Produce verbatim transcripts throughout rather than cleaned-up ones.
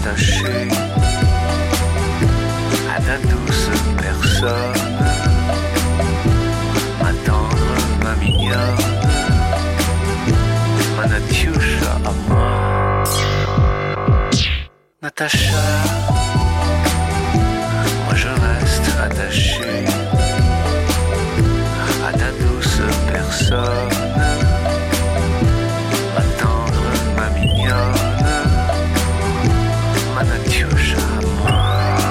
m'attacher à ta douce personne, ma tendre, ma mignonne, ma Natiusha à moi. Natacha, moi je reste attaché à ta douce personne, ma tendre, ma mignonne, ma Natiusha à moi.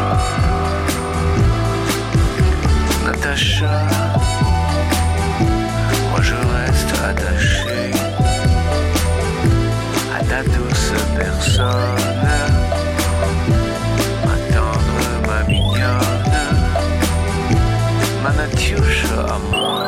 Natacha, moi je reste attaché à ta douce personne, ma tendre, ma mignonne, ma Natiusha à moi.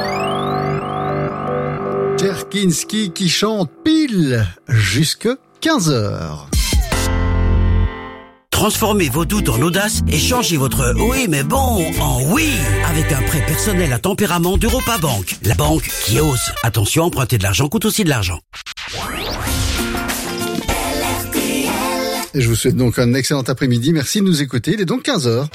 Terkinski qui chante pile jusque quinze heures. Transformez vos doutes en audace et changez votre « oui mais bon » en « oui » avec un prêt personnel à tempérament d'Europa Bank. La banque qui ose. Attention, emprunter de l'argent coûte aussi de l'argent. Et je vous souhaite donc un excellent après-midi. Merci de nous écouter. Il est donc quinze heures.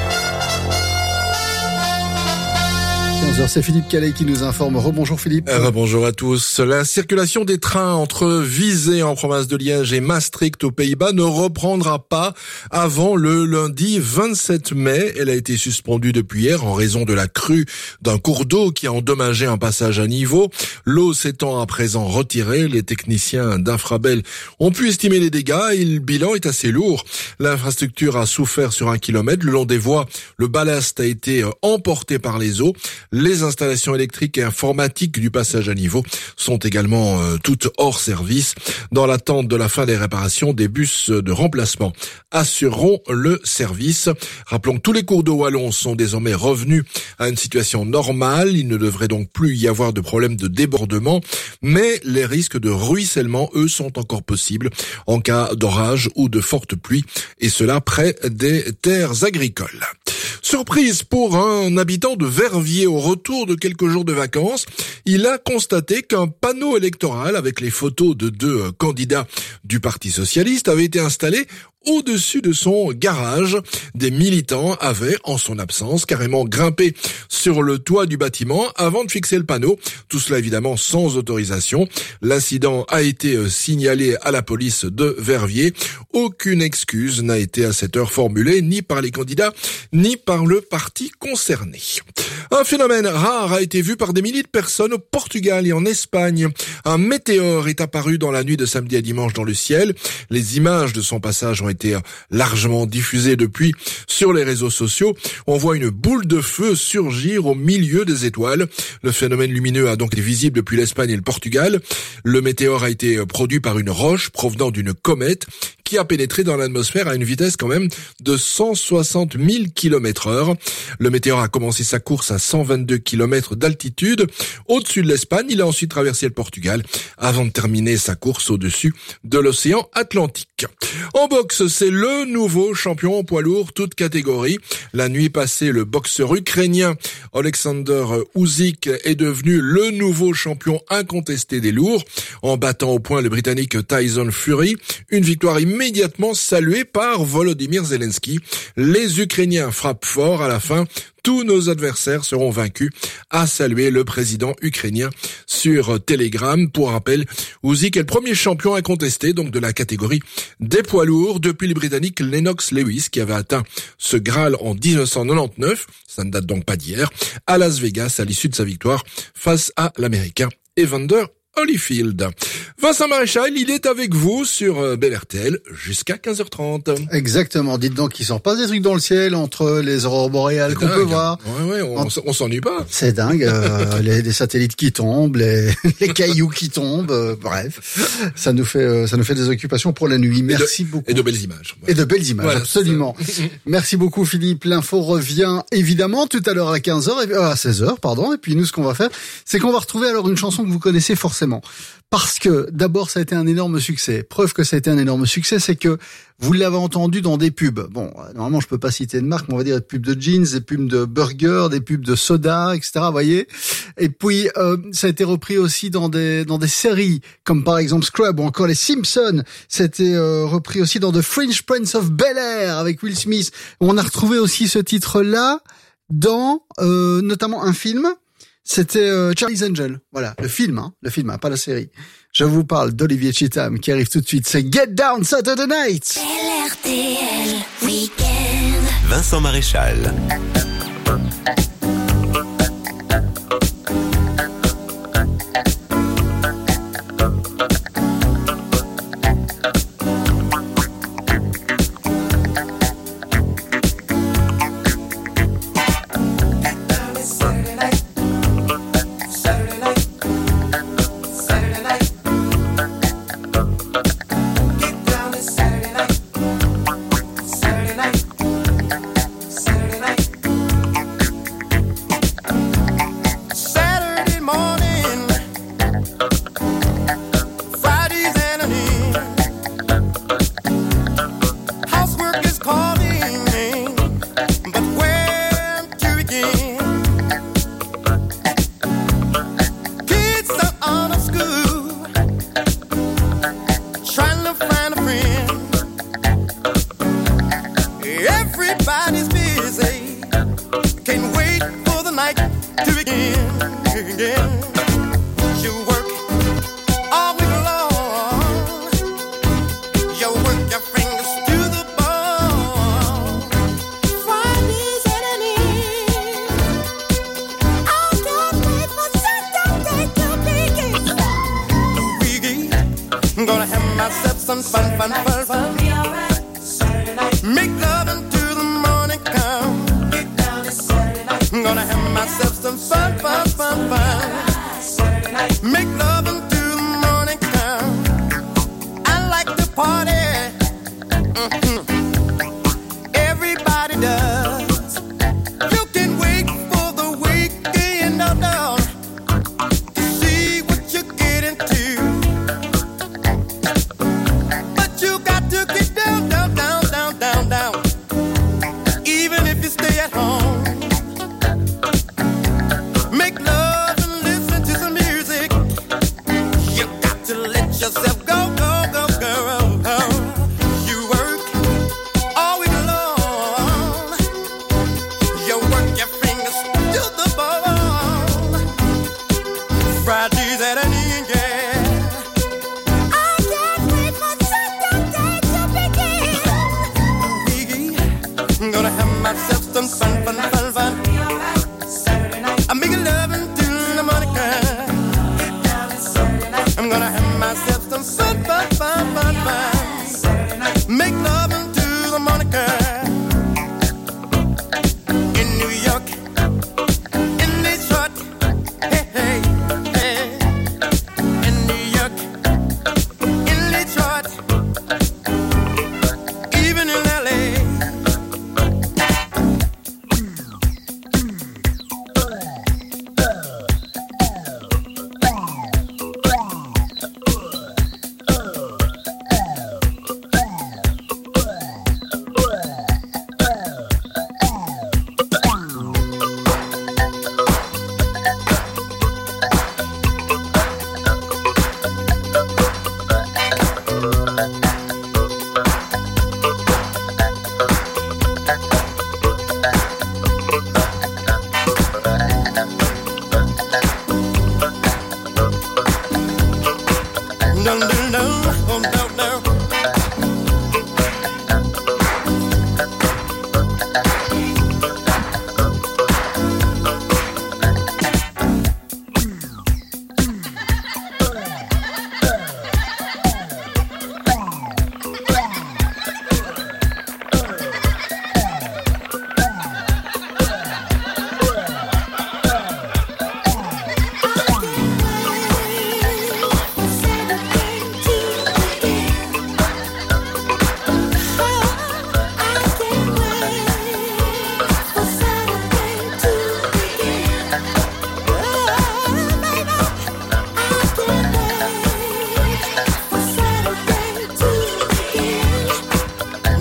quinze heures, c'est Philippe Calais qui nous informe. Rebonjour Philippe. Euh, bonjour à tous. La circulation des trains entre Visé en province de Liège et Maastricht aux Pays-Bas ne reprendra pas avant le lundi vingt-sept mai. Elle a été suspendue depuis hier en raison de la crue d'un cours d'eau qui a endommagé un passage à niveau. L'eau s'étant à présent retirée, les techniciens d'Infrabel ont pu estimer les dégâts et le bilan est assez lourd. L'infrastructure a souffert sur un kilomètre. Le long des voies, le ballast a été emporté par les eaux. Les installations électriques et informatiques du passage à niveau sont également euh, toutes hors service. Dans l'attente de la fin des réparations, des bus de remplacement assureront le service. Rappelons que tous les cours d'eau wallons sont désormais revenus à une situation normale. Il ne devrait donc plus y avoir de problème de débordement, mais les risques de ruissellement, eux, sont encore possibles en cas d'orage ou de forte pluie, et cela près des terres agricoles. Surprise pour un habitant de Verviers au retour de quelques jours de vacances. Il a constaté qu'un panneau électoral avec les photos de deux candidats du Parti socialiste avait été installé au-dessus de son garage. Des militants avaient, en son absence, carrément grimpé sur le toit du bâtiment avant de fixer le panneau. Tout cela évidemment sans autorisation. L'incident a été signalé à la police de Verviers. Aucune excuse n'a été à cette heure formulée, ni par les candidats, ni par le parti concerné. Un phénomène rare a été vu par des milliers de personnes au Portugal et en Espagne. Un météore est apparu dans la nuit de samedi à dimanche dans le ciel. Les images de son passage ont été largement diffusées depuis sur les réseaux sociaux. On voit une boule de feu surgir au milieu des étoiles. Le phénomène lumineux a donc été visible depuis l'Espagne et le Portugal. Le météore a été produit par une roche provenant d'une comète qui a pénétré dans l'atmosphère à une vitesse quand même de cent soixante mille kilomètres heure. Le météore a commencé sa course à cent vingt-deux kilomètres d'altitude au-dessus de l'Espagne. Il a ensuite traversé le Portugal avant de terminer sa course au-dessus de l'océan Atlantique. En boxe, c'est le nouveau champion poids lourd, toute catégorie. La nuit passée, le boxeur ukrainien Alexander Usyk est devenu le nouveau champion incontesté des lourds en battant au point le Britannique Tyson Fury. Une victoire immédiatement saluée par Volodymyr Zelensky. Les Ukrainiens frappent fort à la fin. Tous nos adversaires seront vaincus, a salué le président ukrainien sur Telegram. Pour rappel, Usyk est le premier champion incontesté donc de la catégorie des poids lourds depuis le Britannique Lennox Lewis qui avait atteint ce Graal en dix-neuf cent quatre-vingt-dix-neuf, ça ne date donc pas d'hier, à Las Vegas à l'issue de sa victoire face à l'Américain Evander Holyfield. Vincent Maréchal, il est avec vous sur Bel R T L jusqu'à quinze heures trente. Exactement. Dites donc qu'il s'en passe des trucs dans le ciel entre les aurores boréales qu'on peut voir. Ouais, ouais, on, entre... on s'ennuie pas. C'est dingue. Euh, les, les satellites qui tombent, les, les cailloux qui tombent. Euh, bref, ça nous fait, euh, ça nous fait des occupations pour la nuit. Merci et de, beaucoup. Et de belles images. Voilà. Et de belles images, voilà, absolument. Merci beaucoup Philippe. L'info revient évidemment tout à l'heure à quinze heures, et, euh, à seize heures, pardon. Et puis nous, ce qu'on va faire, c'est qu'on va retrouver alors une chanson que vous connaissez forcément. forcément. Parce que, d'abord, ça a été un énorme succès. Preuve que ça a été un énorme succès, c'est que vous l'avez entendu dans des pubs. Bon, normalement, je peux pas citer de marque, mais on va dire des pubs de jeans, des pubs de burgers, des pubs de soda, et cetera, vous voyez. Et puis, euh, ça a été repris aussi dans des dans des séries, comme par exemple Scrub ou encore les Simpsons. C'était euh, repris aussi dans The Fresh Prince of Bel-Air avec Will Smith. On a retrouvé aussi ce titre-là dans euh, notamment un film. C'était euh, Charlie's Angel, voilà, le film, hein, le film, hein, pas la série. Je vous parle d'Olivier Cheetham qui arrive tout de suite, c'est Get Down Saturday Night. L R T L Weekend. Vincent Maréchal. Down, down, down, down.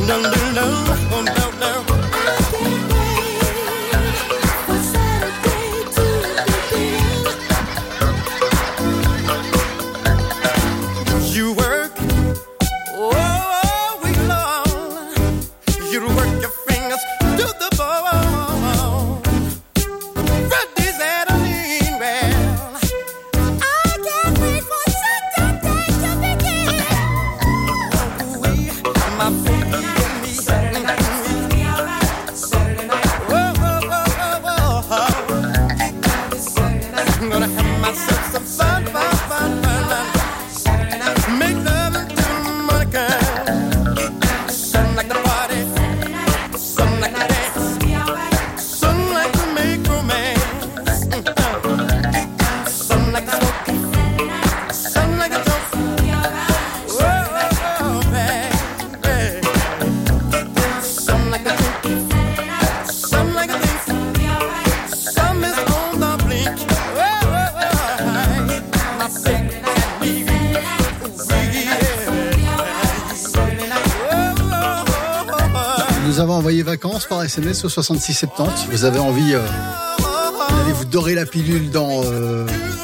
Nous avons envoyé vacances par S M S au soixante-six soixante-dix. Vous avez envie euh, d'aller vous dorer la pilule dans euh,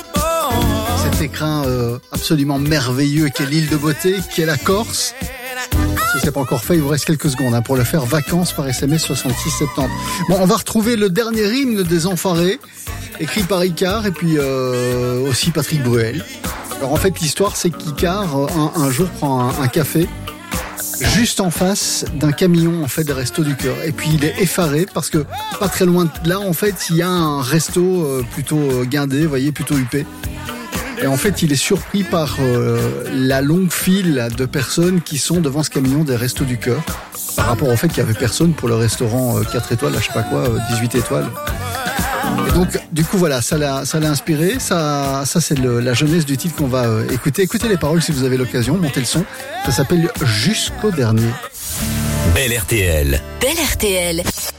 cet écrin euh, absolument merveilleux qu'est l'île de beauté, qu'est la Corse. Si c'est pas encore fait, il vous reste quelques secondes hein, pour le faire. Vacances par S M S soixante-six soixante-dix. Bon, on va retrouver le dernier hymne des Enfoirés, écrit par Icare et puis euh, aussi Patrick Bruel. Alors en fait, l'histoire, c'est qu'Icare un, un jour prend un, un café juste en face d'un camion en fait des Restos du Cœur, et puis il est effaré parce que pas très loin de là en fait il y a un resto euh, plutôt euh, guindé, vous voyez, plutôt huppé, et en fait il est surpris par euh, la longue file de personnes qui sont devant ce camion des Restos du Cœur par rapport au fait qu'il y avait personne pour le restaurant euh, quatre étoiles, là, je sais pas quoi, euh, dix-huit étoiles. Et donc, du coup, voilà, ça l'a, ça l'a inspiré. Ça, ça c'est le, la jeunesse du titre qu'on va euh, écouter. Écoutez les paroles si vous avez l'occasion. Montez le son. Ça s'appelle Jusqu'au dernier. Belle R T L. Belle R T L.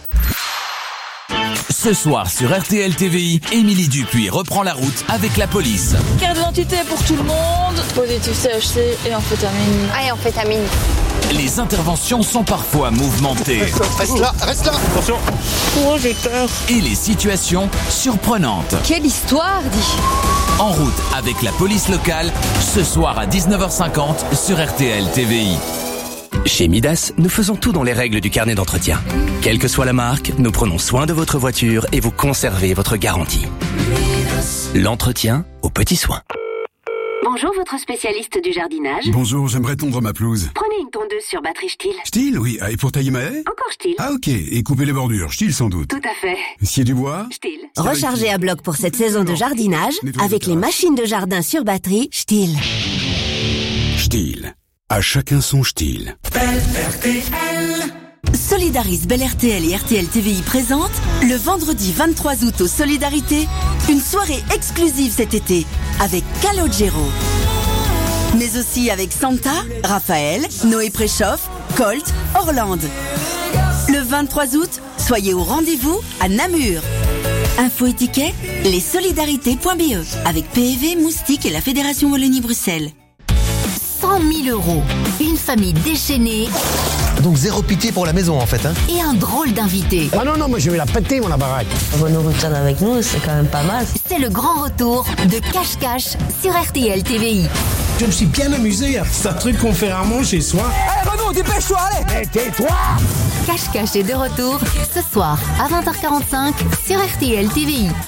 Ce soir sur R T L T V I, Émilie Dupuis reprend la route avec la police. Carte d'identité pour tout le monde. Positif C H C et amphétamine. Ah, et amphétamine. Les interventions sont parfois mouvementées. Reste là, reste là. Attention. Oh, j'ai peur. Et les situations surprenantes. Quelle histoire, dit. En route avec la police locale, ce soir à dix-neuf heures cinquante sur R T L T V I. Chez Midas, nous faisons tout dans les règles du carnet d'entretien. Quelle que soit la marque, nous prenons soin de votre voiture et vous conservez votre garantie. L'entretien aux petits soins. Bonjour, votre spécialiste du jardinage. Bonjour, j'aimerais tondre ma pelouse. Prenez une tondeuse sur batterie Stihl. Stihl, oui. Et pour tailler ma haie? Encore Stihl. Ah ok, et couper les bordures, Stihl sans doute. Tout à fait. Scier du bois? Stihl. Rechargez à bloc pour cette saison de jardinage avec les machines de jardin sur batterie Stihl. Stihl. À chacun son Stihl. R T L. Solidaris Belle R T L et R T L T V I présentent le vendredi vingt-trois août au Solidarité une soirée exclusive cet été avec Calogero. Mais aussi avec Santa, Raphaël, Noé Préchoff, Colt, Orlande. Le vingt-trois août, soyez au rendez-vous à Namur. Info et tickets, lessolidarités point b e avec P E V, Moustique et la Fédération Wallonie-Bruxelles. cent mille euros, une famille déchaînée. Donc zéro pitié pour la maison en fait hein. Et un drôle d'invité. Ah non non, moi je vais la péter mon baraque. Avoir nos routines avec nous, c'est quand même pas mal. C'est le grand retour de Cache Cache sur R T L T V I. Je me suis bien amusé, c'est un truc qu'on fait rarement chez soi. Allez Renaud, dépêche-toi, allez. Mais tais-toi. Cache Cache est de retour ce soir à vingt heures quarante-cinq sur R T L T V I.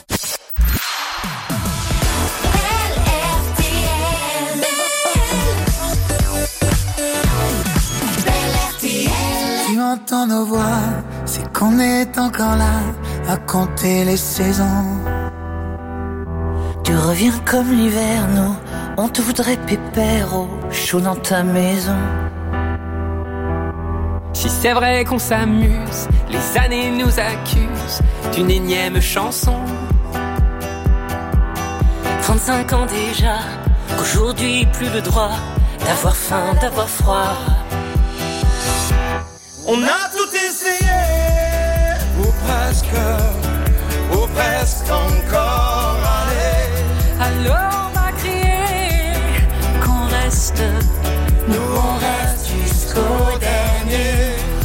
Tu entends nos voix, c'est qu'on est encore là à compter les saisons. Tu reviens comme l'hiver, nous, on te voudrait pépère au chaud dans ta maison. Si c'est vrai qu'on s'amuse, les années nous accusent d'une énième chanson. trente-cinq ans déjà, qu'aujourd'hui plus le droit d'avoir faim, d'avoir froid. On a tout essayé, ou presque, ou presque encore, allez. Alors on va crier qu'on reste, nous on reste jusqu'au dernier.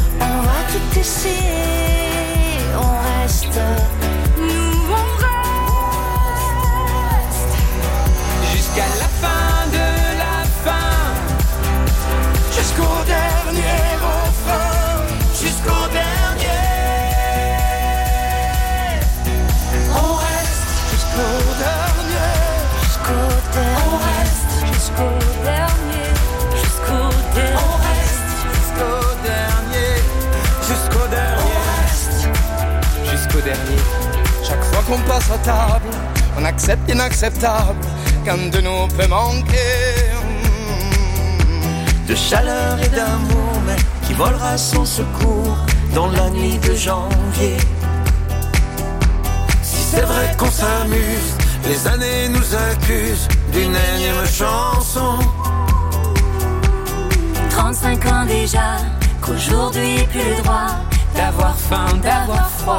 on passe à table, on accepte l'inacceptable, qu'un de nous peut manquer. De chaleur et d'amour, mais qui volera sans secours dans la nuit de janvier. Si c'est vrai qu'on s'amuse, les années nous accusent d'une énième chanson. Trente-cinq ans déjà, qu'aujourd'hui plus le droit d'avoir faim, d'avoir froid.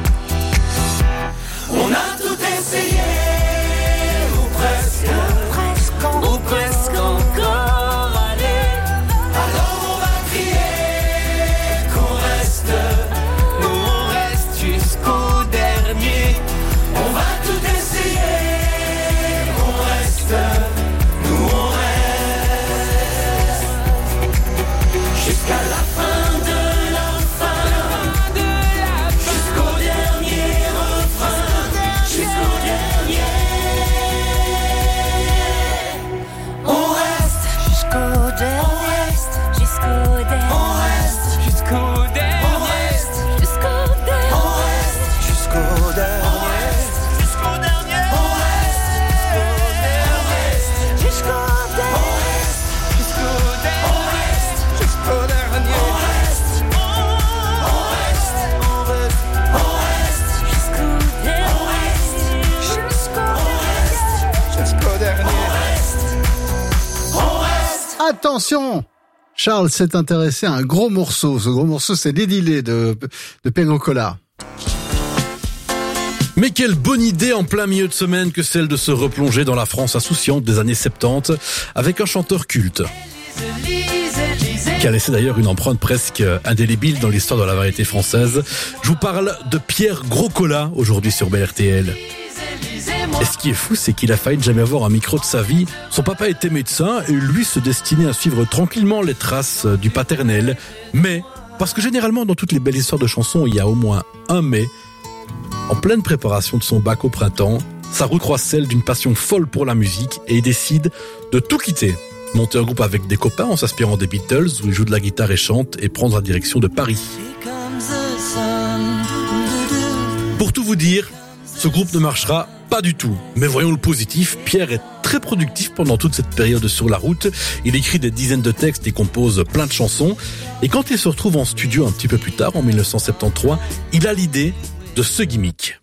On a tout essayé, ou presque, presque, ou presque encore. Allez, alors on va crier qu'on reste, nous on reste jusqu'au dernier. On va tout essayer, on reste, nous on reste jusqu'à la fin de la fin, de la fin, jusqu'au dernier refrain, jusqu'au dernier. On reste jusqu'au dernier, jusqu'au dernier, on reste jusqu'au dernier, on reste jusqu'au dernier, on reste jusqu'au dernier, jusqu'au dernier, on reste jusqu'au dernier, jusqu'au dernier, on reste jusqu'au dernier, on reste, on reste, on reste, on reste jusqu'au dernier, jusqu'au jusqu'au dernier, on reste. Attention! Charles s'est intéressé à un gros morceau. Ce gros morceau, c'est Dédilé de, de Pengocola. Mais quelle bonne idée en plein milieu de semaine que celle de se replonger dans la France insouciante des années soixante-dix avec un chanteur culte qui a laissé d'ailleurs une empreinte presque indélébile dans l'histoire de la variété française. Je vous parle de Pierre Groscola aujourd'hui sur B R T L. Et ce qui est fou, c'est qu'il a failli ne jamais avoir un micro de sa vie. Son papa était médecin et lui se destinait à suivre tranquillement les traces du paternel. Mais, parce que généralement dans toutes les belles histoires de chansons, il y a au moins un mais, en pleine préparation de son bac au printemps, sa route croise celle d'une passion folle pour la musique et il décide de tout quitter. Monter un groupe avec des copains en s'inspirant des Beatles où il joue de la guitare et chante et prendre la direction de Paris. Pour tout vous dire, ce groupe ne marchera pas du tout. Mais voyons le positif, Pierre est très productif pendant toute cette période sur la route. Il écrit des dizaines de textes et compose plein de chansons. Et quand il se retrouve en studio un petit peu plus tard, en dix-neuf cent soixante-treize, il a l'idée de ce gimmick.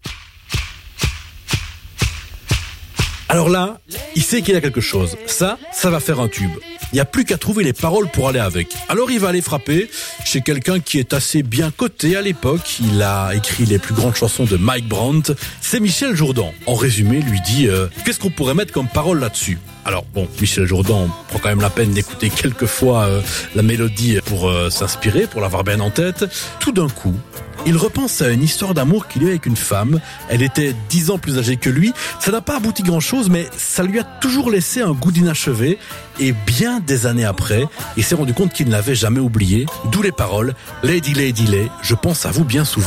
Alors là, il sait qu'il y a quelque chose. Ça, ça va faire un tube. Il n'y a plus qu'à trouver les paroles pour aller avec. Alors il va aller frapper chez quelqu'un qui est assez bien coté à l'époque. Il a écrit les plus grandes chansons de Mike Brandt. C'est Michel Jourdan. En résumé, lui dit euh, qu'est-ce qu'on pourrait mettre comme parole là-dessus. Alors bon, Michel Jourdan prend quand même la peine d'écouter quelques fois euh, la mélodie pour euh, s'inspirer, pour l'avoir bien en tête. Tout d'un coup, il repense à une histoire d'amour qu'il a eu avec une femme. Elle était dix ans plus âgée que lui. Ça n'a pas abouti grand-chose, mais ça lui a toujours laissé un goût d'inachevé. Et bien des années après, il s'est rendu compte qu'il ne l'avait jamais oublié. D'où les paroles « Lady, Lady, Lady, je pense à vous bien souvent ».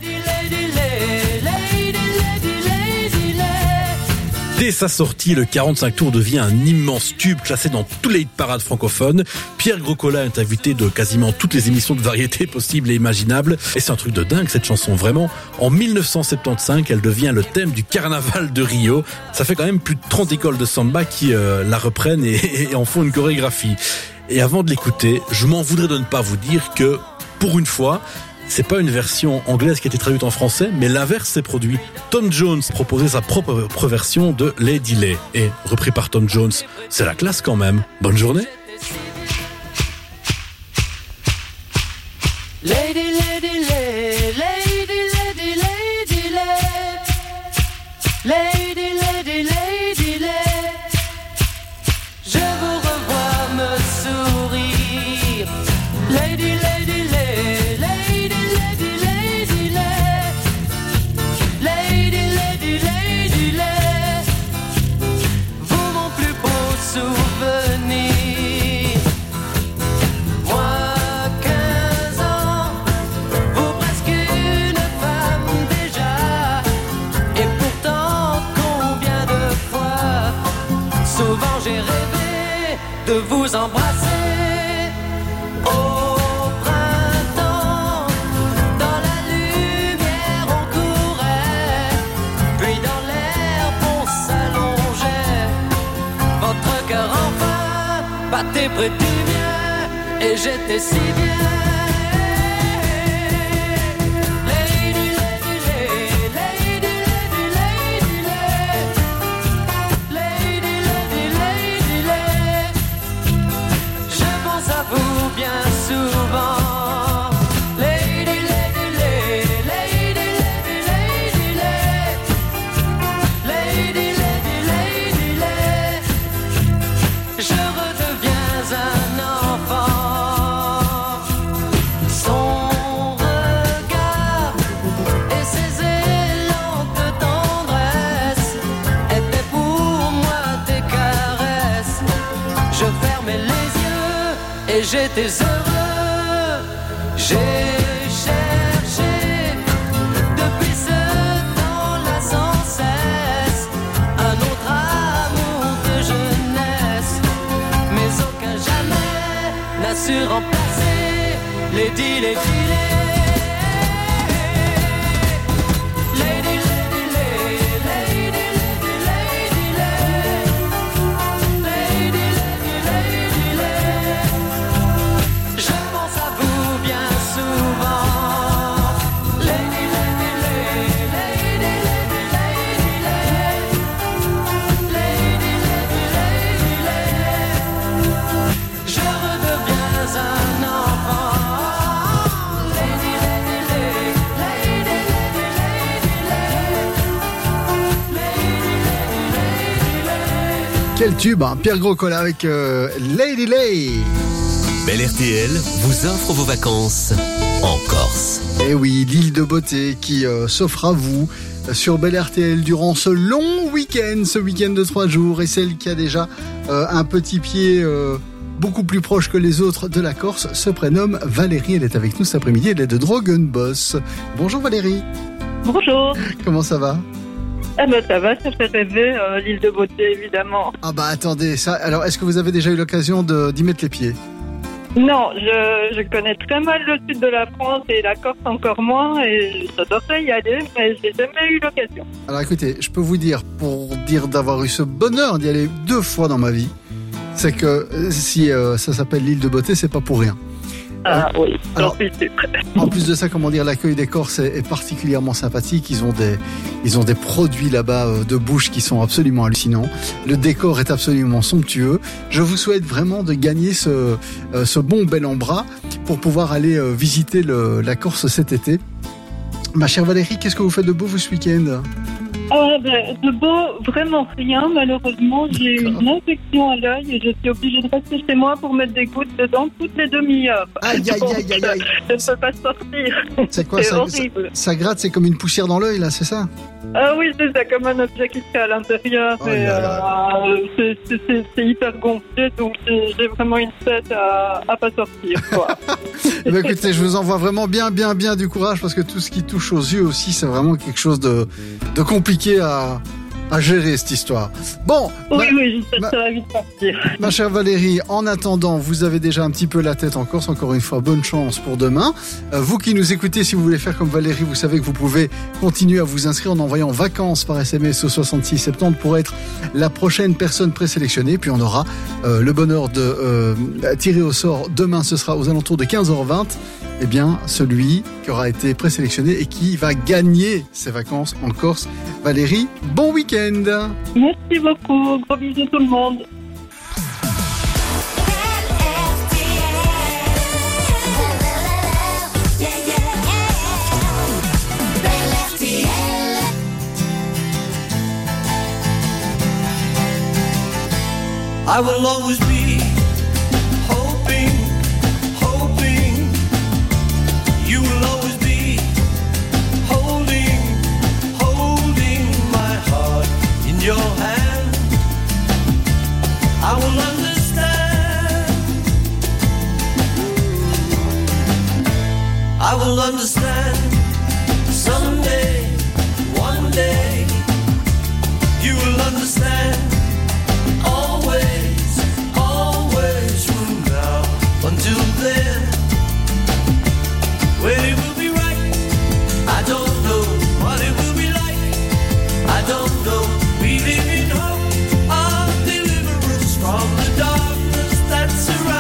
Dès sa sortie, le quarante-cinq tours devient un immense tube classé dans tous les hit parades francophones. Pierre Groscola est invité de quasiment toutes les émissions de variété possibles et imaginables. Et c'est un truc de dingue cette chanson, vraiment. En dix-neuf cent soixante-quinze, elle devient le thème du carnaval de Rio. Ça fait quand même plus de trente écoles de samba qui euh, la reprennent et, et en font une chorégraphie. Et avant de l'écouter, je m'en voudrais de ne pas vous dire que, pour une fois, c'est pas une version anglaise qui a été traduite en français, mais l'inverse s'est produit. Tom Jones proposait sa propre version de Lady Lay. Et, repris par Tom Jones, c'est la classe quand même. Bonne journée. Lady, lady, lady, lady, lady, lady, lady, lady, lady, lady, lady. Je vous revois me sourire. Lady, lady, lady, lady, lady, lady, lady, lady, lady, lady. Vous mon plus beau souvenir. Moi quinze ans, vous presque ferai du mieux et j'étais si bien. J'étais heureux, j'ai cherché depuis ce temps-là sans cesse un autre amour de jeunesse, mais aucun jamais n'a su remplacer les dix, les filets. Quel tube, hein, Pierre Groscola avec euh, Lady Lay. Bel R T L vous offre vos vacances en Corse. Et oui, l'île de beauté qui euh, s'offre à vous sur Bel R T L durant ce long week-end, ce week-end de trois jours. Et celle qui a déjà euh, un petit pied euh, beaucoup plus proche que les autres de la Corse se prénomme Valérie. Elle est avec nous cet après-midi, elle est de Drogenbos. Bonjour Valérie. Bonjour. Comment ça va ? Ah ben ça va, ça fait rêver, euh, l'île de beauté évidemment. Ah bah attendez, ça. Alors est-ce que vous avez déjà eu l'occasion de, d'y mettre les pieds ? Non, je, je connais très mal le sud de la France et la Corse encore moins et j'adorerais y aller, mais j'ai jamais eu l'occasion. Alors écoutez, je peux vous dire, pour dire d'avoir eu ce bonheur d'y aller deux fois dans ma vie, c'est que si euh, ça s'appelle l'île de beauté, c'est pas pour rien. Ah euh, oui, alors, en plus de ça, comment dire, l'accueil des Corses est, est particulièrement sympathique. Ils ont des, ils ont des produits là-bas euh, de bouche qui sont absolument hallucinants. Le décor est absolument somptueux. Je vous souhaite vraiment de gagner ce, euh, ce bon bel en bras pour pouvoir aller euh, visiter le, la Corse cet été. Ma chère Valérie, qu'est-ce que vous faites de beau vous ce week-end ? Ah ben, de beau, vraiment rien. Malheureusement, j'ai eu une infection à l'œil et je suis obligée de rester chez moi pour mettre des gouttes dedans toutes les demi-heures. Aïe, aïe, aïe, aïe, aïe. Je ne peux pas sortir. C'est quoi c'est ça, horrible. Ça, ça gratte, c'est comme une poussière dans l'œil, là, c'est ça ? Ah oui, c'est ça, comme un objet qui serait à l'intérieur. Oh et, là là. euh, c'est, c'est, c'est, c'est hyper gonflé, donc j'ai, j'ai vraiment une tête à, à pas sortir, quoi. Eh bien, écoutez, je vous envoie vraiment bien, bien, bien du courage parce que tout ce qui touche aux yeux aussi, c'est vraiment quelque chose de, de compliqué à, à gérer, cette histoire. Bon. Oui, ma, oui, j'espère ma, que ça va vite partir. Ma chère Valérie, en attendant, vous avez déjà un petit peu la tête en Corse. Encore une fois, bonne chance pour demain. Euh, vous qui nous écoutez, si vous voulez faire comme Valérie, vous savez que vous pouvez continuer à vous inscrire en envoyant vacances par S M S au soixante-six soixante-dix pour être la prochaine personne présélectionnée. Puis on aura euh, le bonheur de euh, tirer au sort. Demain, ce sera aux alentours de quinze heures vingt. Eh bien, celui qui aura été présélectionné et qui va gagner ses vacances en Corse. Valérie, bon week-end. Merci beaucoup. Gros bisous tout le monde. I will always be hoping, hoping. You will always be holding, holding my heart in your hand. I will understand. I will understand someday, one day. You will understand. Always, always from now until then. When it will be right, I don't know. What it will be like, I don't know. We live in hope of deliverance from the darkness that surrounds.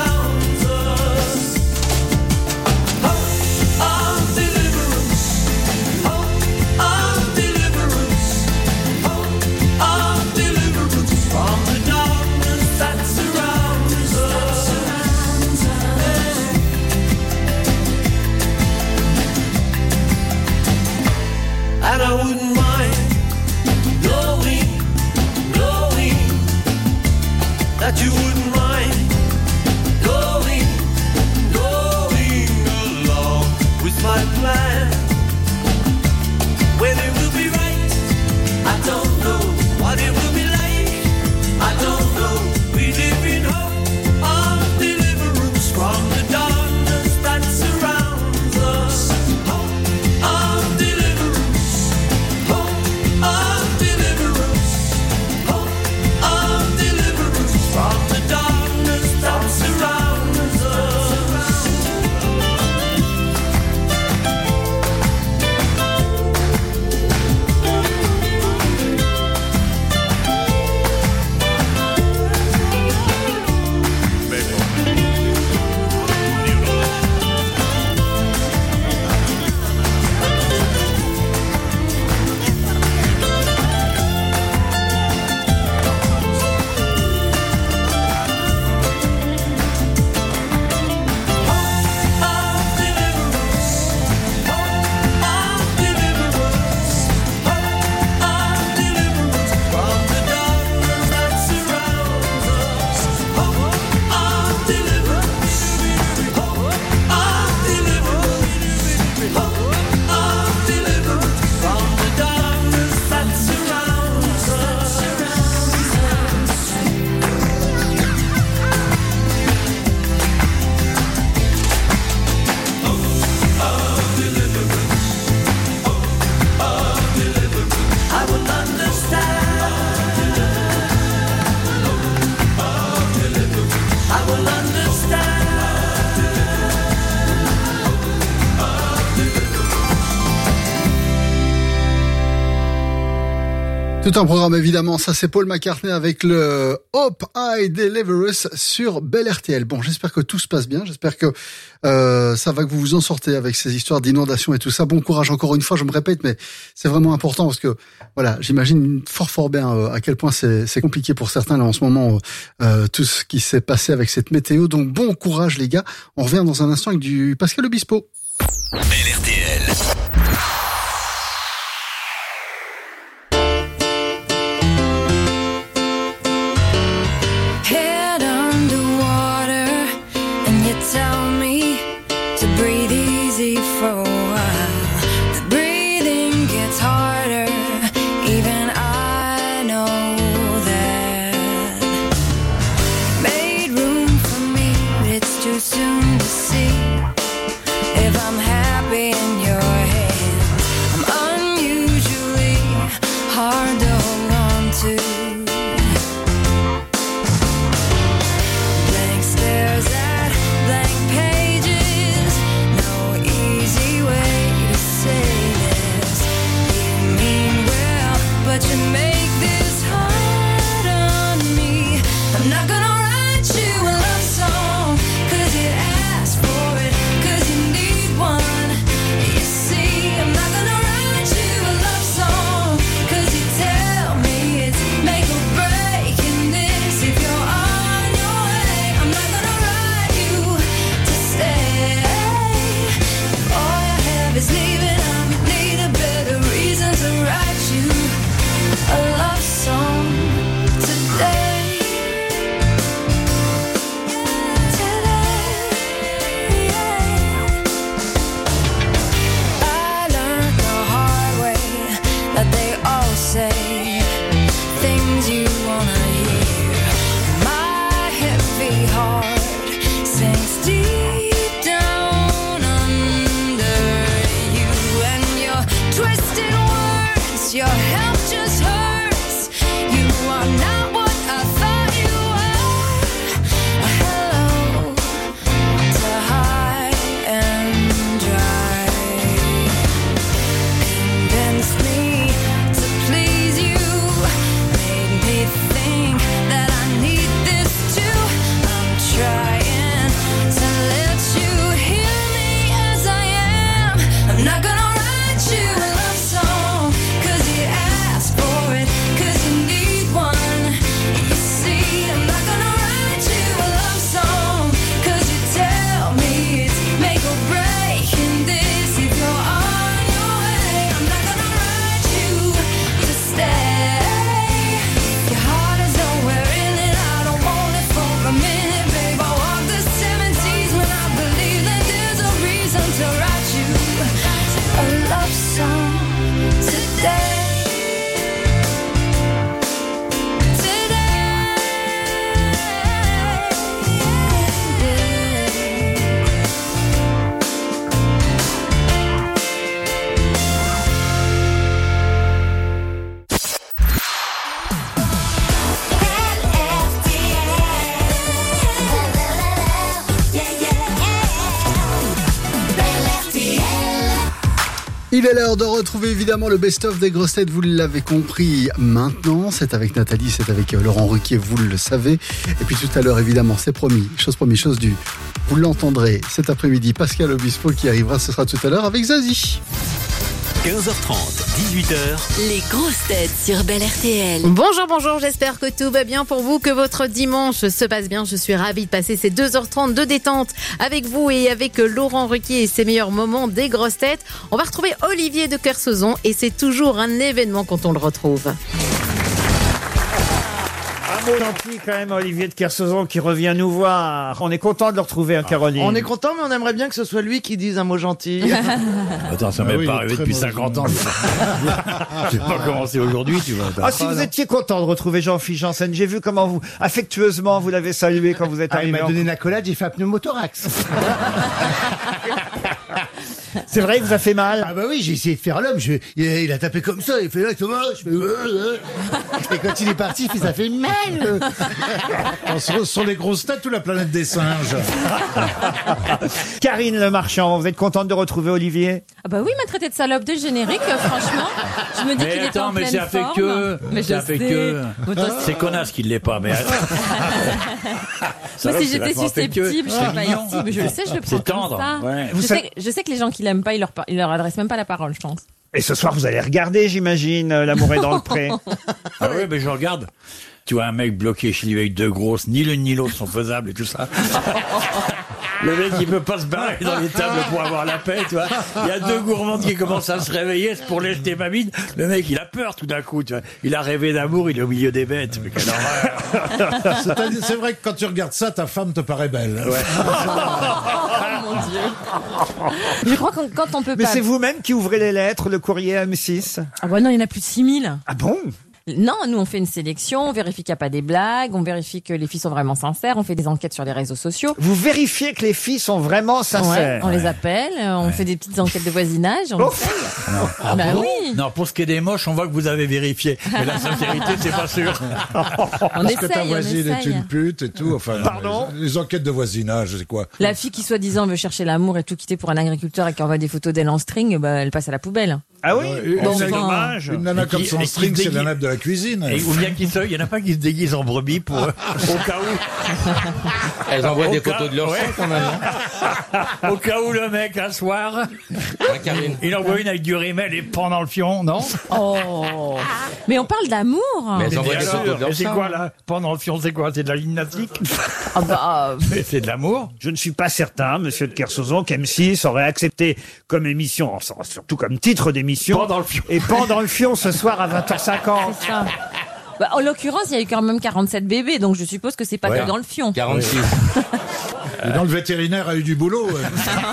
I wouldn't mind knowing, knowing that you wouldn't mind going, going along with my plan. When it will be right, I don't know. What it will be like, I don't know. We live in hope of deliverance from the darkness that surrounds us. Hope of deliverance, hope of deliverance, hope of deliverance from the darkness that surrounds us. Tout un programme évidemment, ça c'est Paul McCartney avec le Hope I Deliver Us sur Bel R T L. Bon, j'espère que tout se passe bien, j'espère que euh, ça va, que vous vous en sortez avec ces histoires d'inondation et tout ça. Bon courage encore une fois, je me répète, mais c'est vraiment important parce que voilà, j'imagine fort fort bien euh, à quel point c'est, c'est compliqué pour certains là en ce moment, euh, tout ce qui s'est passé avec cette météo. Donc bon courage les gars, on revient dans un instant avec du Pascal Obispo. Bel R T L. Soon to see if I'm happy in your hands. Il est l'heure de retrouver évidemment le best-of des grosses têtes, vous l'avez compris maintenant. C'est avec Nathalie, c'est avec Laurent Ruquier, vous le savez. Et puis tout à l'heure, évidemment, c'est promis, chose promis, chose due. Vous l'entendrez cet après-midi, Pascal Obispo qui arrivera, ce sera tout à l'heure avec Zazie. quinze heures trente, dix-huit heures. Les grosses têtes sur Bel R T L. Bonjour, bonjour, j'espère que tout va bien pour vous, que votre dimanche se passe bien. Je suis ravie de passer ces deux heures trente de détente avec vous et avec Laurent Ruquier et ses meilleurs moments des grosses têtes. On va retrouver Olivier de Kersauzon et c'est toujours un événement quand on le retrouve. Un mot gentil quand même, Olivier de Kersauzon qui revient nous voir. On est content de le retrouver, hein, Caroline. On est content, mais on aimerait bien que ce soit lui qui dise un mot gentil. Attends, ça Ah m'est oui, pas il est arrivé très depuis mauvais. cinquante ans. J'ai pas commencé aujourd'hui, tu vois. Ah, si vous étiez content de retrouver Jean-Philippe Janssen, j'ai vu comment vous, affectueusement, vous l'avez salué quand vous êtes Ah, il arrivé. m'a en- donné une accolade, j'ai fait un pneumothorax. C'est vrai, il vous a fait mal? Ah bah oui, j'ai essayé de faire l'homme, je- il, a, il a tapé comme ça, il fait là, Thomas, je fais... euh, euh. Et quand il est parti, il fait, ça fait mal. Ce sont les grosses têtes ou la planète des singes? Karine Le Marchand, vous êtes contente de retrouver Olivier? Ah bah oui, il m'a traité de salope dès le générique, euh, franchement. Je me dis Mais qu'il était attends, en mais pleine c'est forme. affectueux. Mais C'est je affectueux. sais. Bon, toi, C'est connasse qui l'est pas, mais. Moi, Salope, si c'est j'étais vachement affectueux. susceptible, je C'est serais pas mignon. ici. Mais je le sais, je le prends C'est tendre. comme ça. Ouais. Je, Vous sais, savez- je sais que les gens qui l'aiment pas, ils leur, par- ils leur adressent même pas la parole, je pense. Et ce soir, vous allez regarder, j'imagine, euh, L'amour est dans le pré. Ah oui, mais je regarde. Tu vois un mec bloqué chez lui avec deux grosses, ni l'une ni l'autre sont faisables et tout ça. Le mec, il peut pas se barrer dans les tables pour avoir la paix, tu vois. Il y a deux gourmandes qui commencent à se réveiller c'est pour les jeter ma bide. Le mec, il a peur tout d'un coup, tu vois. Il a rêvé d'amour, il est au milieu des bêtes. Mais quelle horreur. C'est-à-dire- C'est vrai que quand tu regardes ça, ta femme te paraît belle. Oh mon Dieu. Je crois que quand on peut Mais pas. c'est vous-même qui ouvrez les lettres, le courrier M six? Ah bah non, il y en a plus de six mille. Ah bon? Non, nous on fait une sélection, on vérifie qu'il n'y a pas des blagues, on vérifie que les filles sont vraiment sincères, on fait des enquêtes sur les réseaux sociaux. Vous vérifiez que les filles sont vraiment Ouais, sincères? on les appelle, euh, on fait des petites enquêtes de voisinage, on Oh. essaye. Non. Ah Bah bon oui. Non, pour ce qui est des moches, on voit que vous avez vérifié. Mais la sincérité, c'est pas sûr. On Est-ce que ta essaye, on voisine est essaye. une pute et tout? Enfin, non, Pardon les, les enquêtes de voisinage, c'est quoi? La fille qui soi-disant veut chercher l'amour et tout quitter pour un agriculteur et qui envoie des photos d'elle en string, bah, elle passe à la poubelle. Ah oui? Une, Bon, une- enfin. une nana Et comme qui- son et qui string, se c'est la déguise- nappe de la cuisine. Et ou bien qu'il se, il y en a pas qui se déguisent en brebis pour, euh, au cas où. Elles envoient Au des cas- photos de leur ouais. sang quand même. hein. Au cas où le mec, un soir, Hein, Karine il envoie une avec du rimel et pend dans le fion, non? Oh. Mais on parle d'amour. Mais elles envoient Et des alors, photos de leur et c'est sang. quoi là? Pend dans le fion, c'est quoi? C'est de la gymnastique? Ah bah, Mais c'est de l'amour. Je ne suis pas certain, monsieur de Kersauzon, qu'M six aurait accepté comme émission, surtout comme titre d'émission, Pend dans le fion. et Pend dans le fion ce soir à vingt heures cinquante. c'est ça. Bah, en l'occurrence, il y a eu quand même quarante-sept bébés, donc je suppose que c'est pas Ouais. que dans le fion. quarante-six. Et dans le vétérinaire a eu du boulot. ouais.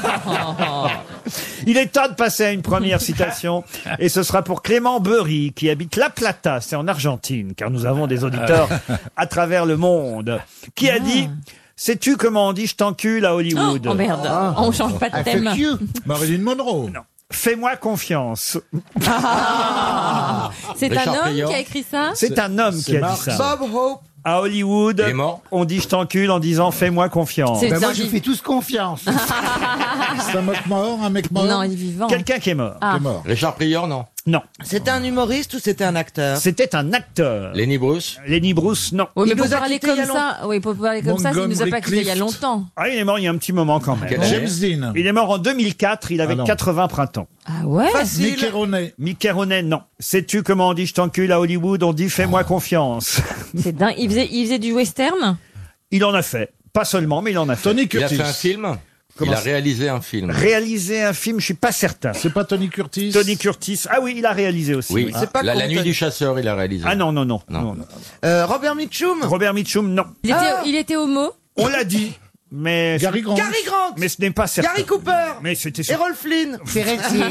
Il est temps de passer à une première citation, et ce sera pour Clément Beury, qui habite La Plata, c'est en Argentine, car nous avons des auditeurs à travers le monde, qui a dit « Sais-tu comment on dit je t'encule à Hollywood ?» Oh merde, on change pas de Ah, thème. fuck you. Marilyn Monroe. Non. Fais-moi confiance. Ah. C'est un Richard homme Pryor. qui a écrit ça. C'est un homme C'est qui a Marx. dit ça. Bob Hope. À Hollywood, Il est mort. on dit je t'encule en disant fais-moi confiance. C'est Ben moi, un je viv- fais tous confiance. C'est un mec mort, un mec mort. Non, il est vivant. Quelqu'un qui est mort. Ah. Qui est mort. Richard Pryor, non. Non. C'était un humoriste ou c'était un acteur? C'était un acteur. Lenny Bruce. Lenny Bruce, non. Oui, mais Il pour nous a parler quittés il y comme a ça, oui, pour parler comme ça, il nous a Montgomery pas quitté il y a Clift. longtemps. Ah, il est mort il y a un petit moment quand même. Quelle année James Dean. Il est mort en deux mille quatre, il avait Ah non. quatre-vingts printemps. Ah ouais. Mickey Rooney. Mickey Rooney, non. Sais-tu comment on dit je t'encule à Hollywood? On dit fais-moi confiance. C'est dingue. Il faisait, il faisait du western. Il en a fait. Pas seulement, mais il en a fait. Tony Il a Curtis. fait un film. Comment Il a ça réalisé un film. Réaliser un film, je suis pas certain. C'est pas Tony Curtis. Tony Curtis. Ah oui, il a réalisé aussi. Oui. oui. C'est pas La, la con, nuit Tony. du chasseur, il a réalisé. Ah non, non, non. Non. non, non. Euh, Robert Mitchum. Robert Mitchum, non. Il était, Ah. il était homo. On l'a dit. Mais Gary Grant. Gary Grant. Mais ce n'est pas certain. Gary Cooper. Mais c'était sûr. Errol Flynn. Ferretti.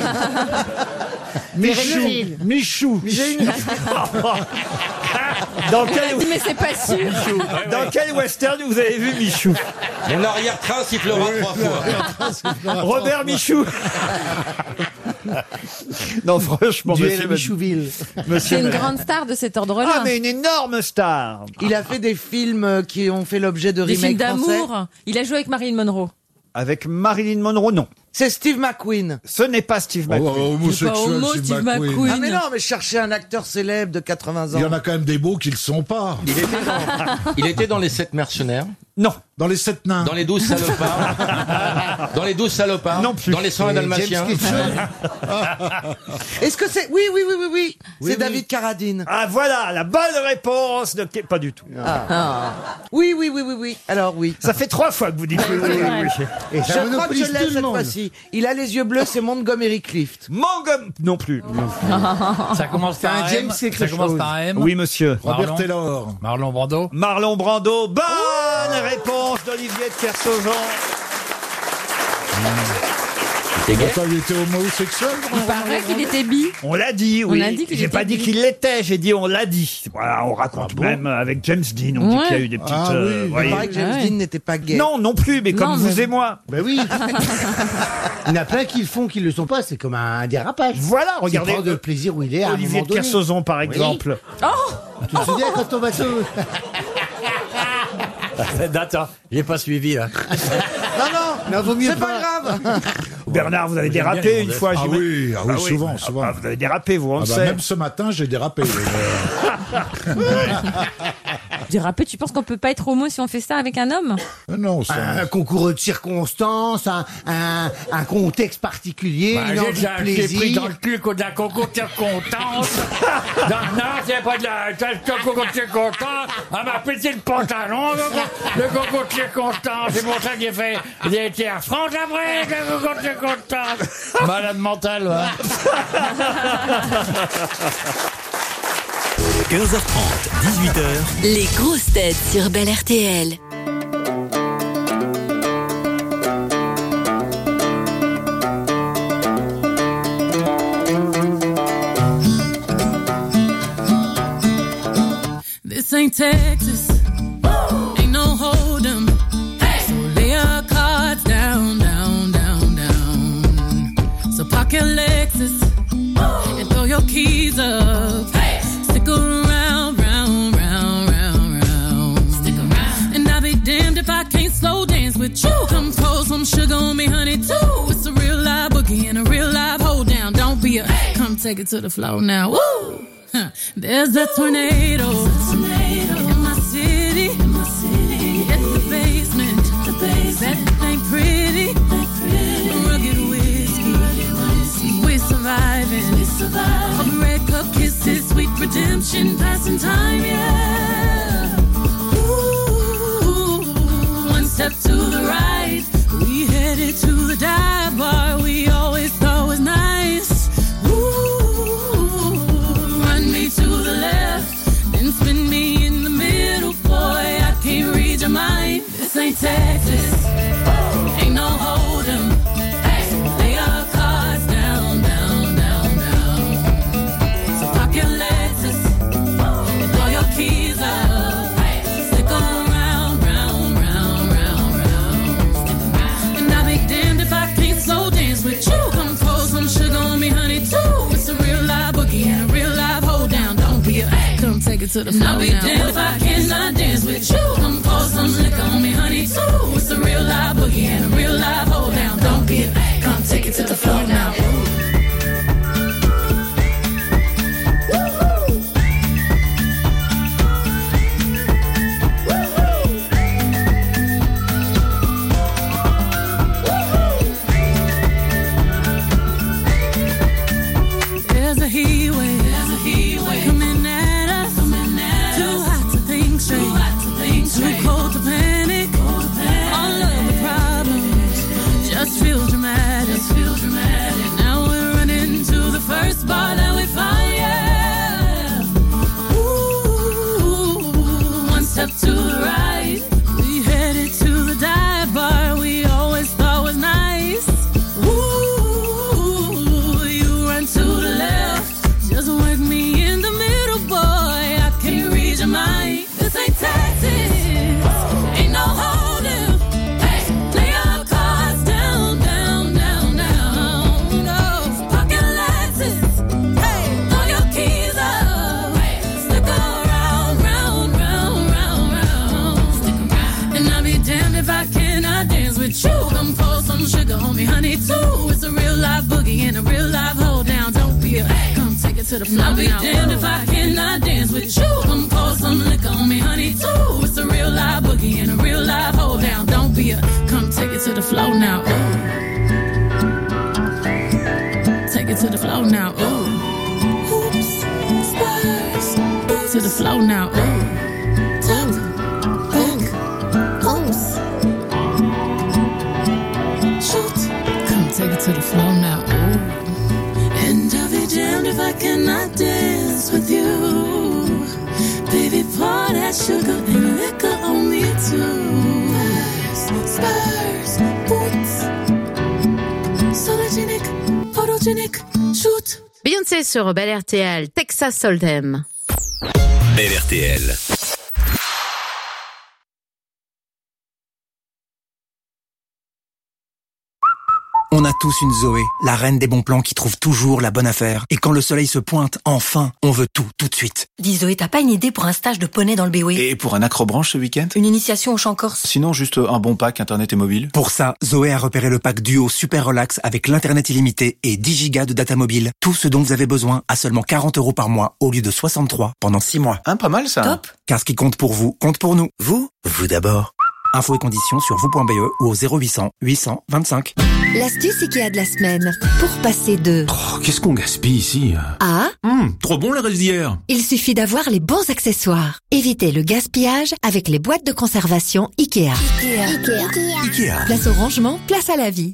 Michou. Michou. J'ai une... Dans quel, Mais c'est pas sûr. dans quel western vous avez vu Michou? Mon arrière-train sifflera trois fois. Robert Michou. Non, franchement, Duel monsieur, à Michouville. monsieur- C'est une grande star de cet ordre-là. Ah, mais une énorme star. Il a fait des films euh, qui ont fait l'objet de Des films remakes français. d'amour. Il a joué avec Marilyn Monroe. Avec Marilyn Monroe, non. C'est Steve McQueen. Ce n'est pas Steve Oh, McQueen. oh, homosexuel, C'est pas homo, Steve Steve McQueen. McQueen. Ah mais non, mais je cherchais un acteur célèbre de quatre-vingts ans. Il y en a quand même des beaux qui le sont pas. Il était dans, il était dans les sept mercenaires. Non. Dans les sept nains. Dans les douze salopards. Dans les douze salopards. Non plus. Dans les cent un dalmatiens. James Kitchen. Est-ce que c'est... Oui, oui, oui, oui, oui. Oui, C'est oui. David Carradine. Ah, voilà, la bonne réponse de... Pas du tout. Oui, oui, oui, oui, oui. Alors oui. Ça fait trois fois que vous dites oui, oui, oui, oui. Et Je ça crois que je monopolise l'ai tout le cette monde. fois-ci. Il a les yeux bleus, c'est Montgomery Clift. Mangum, non plus. Ça commence par un un James M. quelque Ça commence chose. par un M. Oui, monsieur. Robert Marlon. Taylor. Marlon Brando. Marlon Brando, bonne réponse d'Olivier de Kersauzon. Attends, il était homosexuel. Il paraît qu'il était bi. On l'a dit, oui. On a dit qu'il J'ai était pas dit bi. qu'il l'était, j'ai dit on l'a dit. Voilà, on raconte Ah bon même avec James Dean, on dit Ouais. qu'il y a eu des petites... Ah euh, oui. Il voyez. paraît que James Ah ouais. Dean n'était pas gay. Non, non plus, mais comme Non, vous mais- et moi. Ben oui. Il y en a plein qui le font, qui le sont pas. C'est comme un dérapage. Voilà, Il regardez. prend de plaisir où il est à un Olivier moment de donné. Kersauzon, par exemple. Tu te souviens quand ton bateau... Attends, j'ai pas suivi là. Non, non, Non, vaut mieux c'est pas grave. Bernard, vous avez J'aime bien dérapé les une rondettes. fois, Ah j'imagine. oui, ah oui, souvent, Ah souvent. bah, vous avez dérapé, vous, on Ah le bah, sait. même ce matin, j'ai dérapé. Déraper, tu penses qu'on peut pas être homo si on fait ça avec un homme? Euh, non, ça... Un concours de circonstances, un, un, un contexte particulier, Bah, une j'ai envie de déjà été pris plaisir. dans le cul qu'on a concours de circonstance. Non, non, c'est pas de la, c'est le concours de circonstance. Elle m'a pété le pantalon, le, con- le concours de circonstance. C'est pour ça que j'ai fait, j'ai été à France après, le concours de circonstance. Malade mental, ouais. quinze heures trente, dix-huit heures. Les grosses têtes sur Bel R T L. This ain't Texas. Ain't no hold'em. So lay your cards down, down, down, down. So park your Lexus and throw your keys up. Stick around, round, round, round, round. Stick around. And I'll be damned if I can't slow dance with you. Come pour some sugar on me, honey, too. It's a real live boogie and a real live hold down. Don't be a come take it to the floor now. Woo! Huh. There's a tornado, in my city, in my city. It's the basement, the basement. That ain't pretty, ain't pretty. Rugged whiskey, rugged whiskey. We're surviving, we surviving. All the red cup kisses, sweet redemption, passing time, yeah. Ooh, one step to the right, we headed to the dive bar we always thought was nice. To the left, then spin me in the middle, boy. I can't read your mind. This ain't Texas, ain't no hold'em. Lay your cards down, down, down, down. So park your Lexus and throw your keys up. Stick around, round, round, round, round. And I'll be damned if I can't slow dance with you. Come pour some sugar on me, honey, too. It's a real live boogie and a real live hold down. Don't be a come take it to the floor now. I'll be damned if I cannot dance with you. Come pour some liquor on me, honey, too. It's a real live boogie and a real live hold down. Don't be a come take it to the floor now. There's a heat wave, there's a heat wave coming at us, coming at too hot to think straight, too hot to think straight, too cold to panic, cold to panic. All of the problems just feel dramatic, just feel dramatic. Now we're running to the first bar that we find, yeah. Ooh, one step to the right, we headed to the dive bar. boogie and a real live hold down. Don't be a come take it to the floor. I'll be damned if I cannot dance with you. Come pour some liquor on me, honey, too. It's a real live boogie and a real live hold down. Don't be a come take it to the floor now. Ooh. Take it to the floor now. Ooh. Oops, spurs. To the floor now. Ooh. Ooh. Ooh. Oops. Shoot. Come take it to the floor now. Ooh. And I'll be damned if I cannot dance with you. Baby, pour that sugar and liquor on me too. Spurs, boots, sologenic, photogenic, shoot. Beyoncé sur Bel R T L, Texas Hold'em. Bel R T L. On a tous une Zoé, la reine des bons plans qui trouve toujours la bonne affaire. Et quand le soleil se pointe, enfin, on veut tout, tout de suite. Dis Zoé, t'as pas une idée pour un stage de poney dans le B O E? Et pour un accrobranche ce week-end? Une initiation au chant corse? Sinon, juste un bon pack internet et mobile. Pour ça, Zoé a repéré le pack duo super relax avec l'internet illimité et dix gigas de data mobile. Tout ce dont vous avez besoin à seulement quarante euros par mois au lieu de soixante-trois pendant six mois. Hein, pas mal ça. Top. Car ce qui compte pour vous, compte pour nous. Vous? Vous d'abord. Infos et conditions sur vous point b e ou au zéro huit cents huit cent vingt-cinq. L'astuce IKEA de la semaine. Pour passer de Oh, qu'est-ce qu'on gaspille ici? à Hum, trop bon le reste d'hier. il suffit d'avoir les bons accessoires. Évitez le gaspillage avec les boîtes de conservation IKEA. IKEA. Ikea. Place au rangement, place à la vie.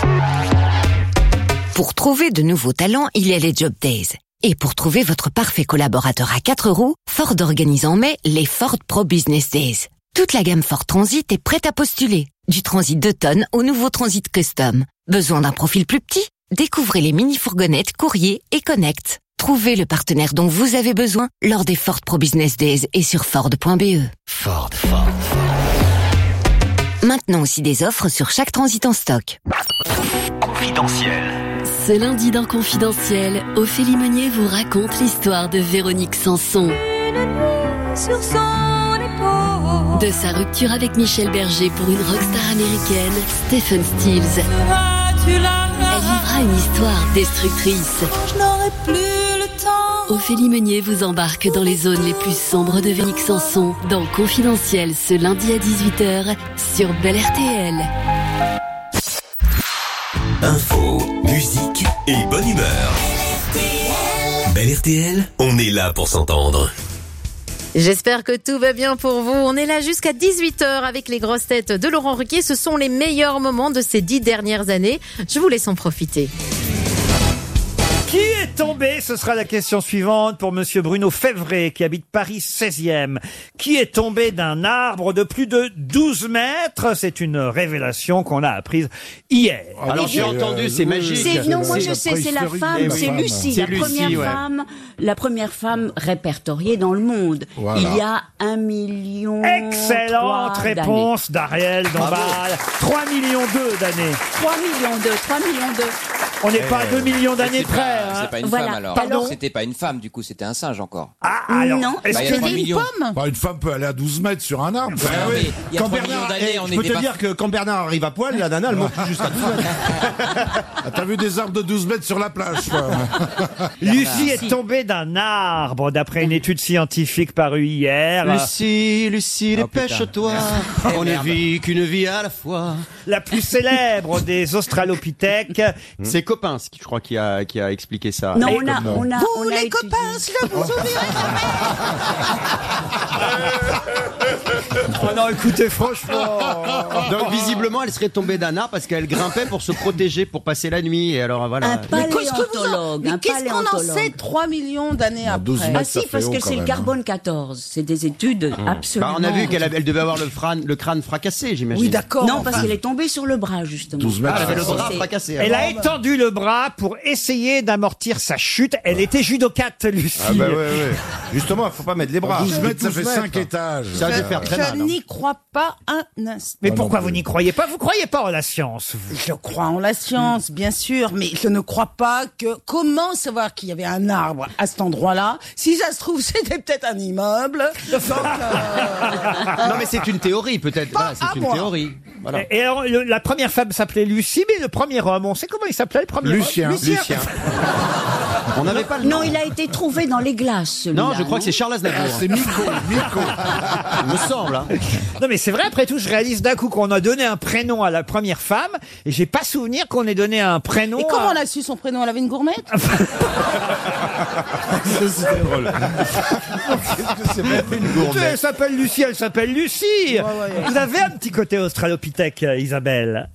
Pour trouver de nouveaux talents, il y a les Job Days. Et pour trouver votre parfait collaborateur à quatre roues, Ford organise en mai les Ford Pro Business Days. Toute la gamme Ford Transit est prête à postuler. Du Transit deux tonnes au nouveau Transit Custom. Besoin d'un profil plus petit? Découvrez les mini-fourgonnettes, courrier et Connect. Trouvez le partenaire dont vous avez besoin lors des Ford Pro Business Days et sur Ford point b e. Ford, Ford. Maintenant aussi des offres sur chaque transit en stock. Confidentiel. Ce lundi dans Confidentiel, Ophélie Meunier vous raconte l'histoire de Véronique Sanson. Sur son épaule. De sa rupture avec Michel Berger pour une rockstar américaine, Stephen Stills. Tu l'as. Elle vivra une histoire destructrice. Je n'aurai plus le temps. Ophélie Meunier vous embarque dans les zones les plus sombres de Véronique Sanson dans Confidentiel ce lundi à dix-huit heures sur Bel R T L. Info, musique et bonne humeur. Bel R T L, on est là pour s'entendre. J'espère que tout va bien pour vous. On est là jusqu'à dix-huit heures avec les grosses têtes de Laurent Ruquier. Ce sont les meilleurs moments de ces dix dernières années. Je vous laisse en profiter. Qui est tombé? Ce sera la question suivante pour monsieur Bruno Févret, qui habite Paris seizième. Qui est tombé d'un arbre de plus de douze mètres? C'est une révélation qu'on a apprise hier. Alors j'ai entendu, c'est magique. C'est, non, moi je sais, c'est la femme, c'est Lucie, C'est la Lucie, première ouais. femme, la première femme répertoriée dans le monde. Voilà. Il y a un million. Excellente trois réponse d'Ariel Dombal. trois millions deux d'années. trois millions deux, trois millions deux. On n'est pas à deux millions d'années C'est pas- près. C'est hein. pas une Voilà. femme alors. Pardon C'était pas une femme, du coup, c'était un singe encore. Ah, alors, Non. est-ce Bah, il y a que- trois millions. Bah, une femme peut aller à douze mètres sur un arbre. Ah oui, il y a Quand trois Bernard, millions d'années, eh, on je peux était te pas- dire que quand Bernard arrive à poil, la nana, elle monte jusqu'à douze mètres. Ah, t'as vu des arbres de douze mètres sur la plage, quoi. Lucie est tombée d'un arbre, d'après une étude scientifique parue hier. Lucie, Lucie, Oh, putain. dépêche-toi. On ne vit qu'une vie à la fois. La plus célèbre des australopithèques. C'est Coppens, qui, je crois, qui a, qui a expliqué ça. Non, Et- on a, on a, Vous, on a les étudié- copains, je vous ouvrirai Oh non, écoutez, franchement. Donc, visiblement, elle serait tombée d'un arbre parce qu'elle grimpait pour se protéger, pour passer la nuit. Et alors, voilà. un Mais qu'est-ce que vous en- paléontologue. mais un qu'est-ce qu'on en paléontologue. sait trois millions d'années douze après? mètres. Ah Ça si, fait parce haut que quand c'est le même, carbone quatorze. C'est des études absolument. Bah, on a vu qu'elle avait- elle devait avoir le crâne, le crâne fracassé, j'imagine. Oui, d'accord. Non, parce enfin. qu'elle est tombée sur le bras, justement. douze mètres. Ah, elle avait le C'est- bras c'est- fracassé. Elle a alors. étendu le bras pour essayer d'amortir sa chute. Elle était judokate, Lucie. Ah, bah ouais, ouais. Justement, il faut pas mettre les bras. douze mètres, ça fait douze cinq étages. Ça a dû faire très mal. Je hein. n'y crois pas un instant. Mais Ah, pourquoi non vous plus. n'y croyez pas? Vous croyez pas en la science, vous? Je crois en la science, bien sûr, mais je ne crois pas que... Comment savoir qu'il y avait un arbre à cet endroit-là? Si ça se trouve, c'était peut-être un immeuble. Donc, euh, Non, mais c'est une théorie, peut-être. Voilà, à c'est une moi. théorie. Voilà. Et alors, le- la première femme s'appelait Lucie, mais le premier homme, on sait comment il s'appelait, le premier Lucien. Lucien. Lucien. On n'avait pas le nom. Non, il a été trouvé dans les glaces, celui-là. Non, je crois que c'est Charles Aznavour. Ah, c'est Miko, Miko. Il me semble. Hein. Non mais c'est vrai, après tout, je réalise d'un coup qu'on a donné un prénom à la première femme et j'ai pas souvenir qu'on ait donné un prénom Et comment à... on a su son prénom? Elle avait une gourmette? Ça, c'était drôle. Qu'est-ce que c'est même une Elle gourmette? s'appelle Lucie, elle s'appelle Lucie. Vous avez un petit côté australopithèque, euh, Isabelle.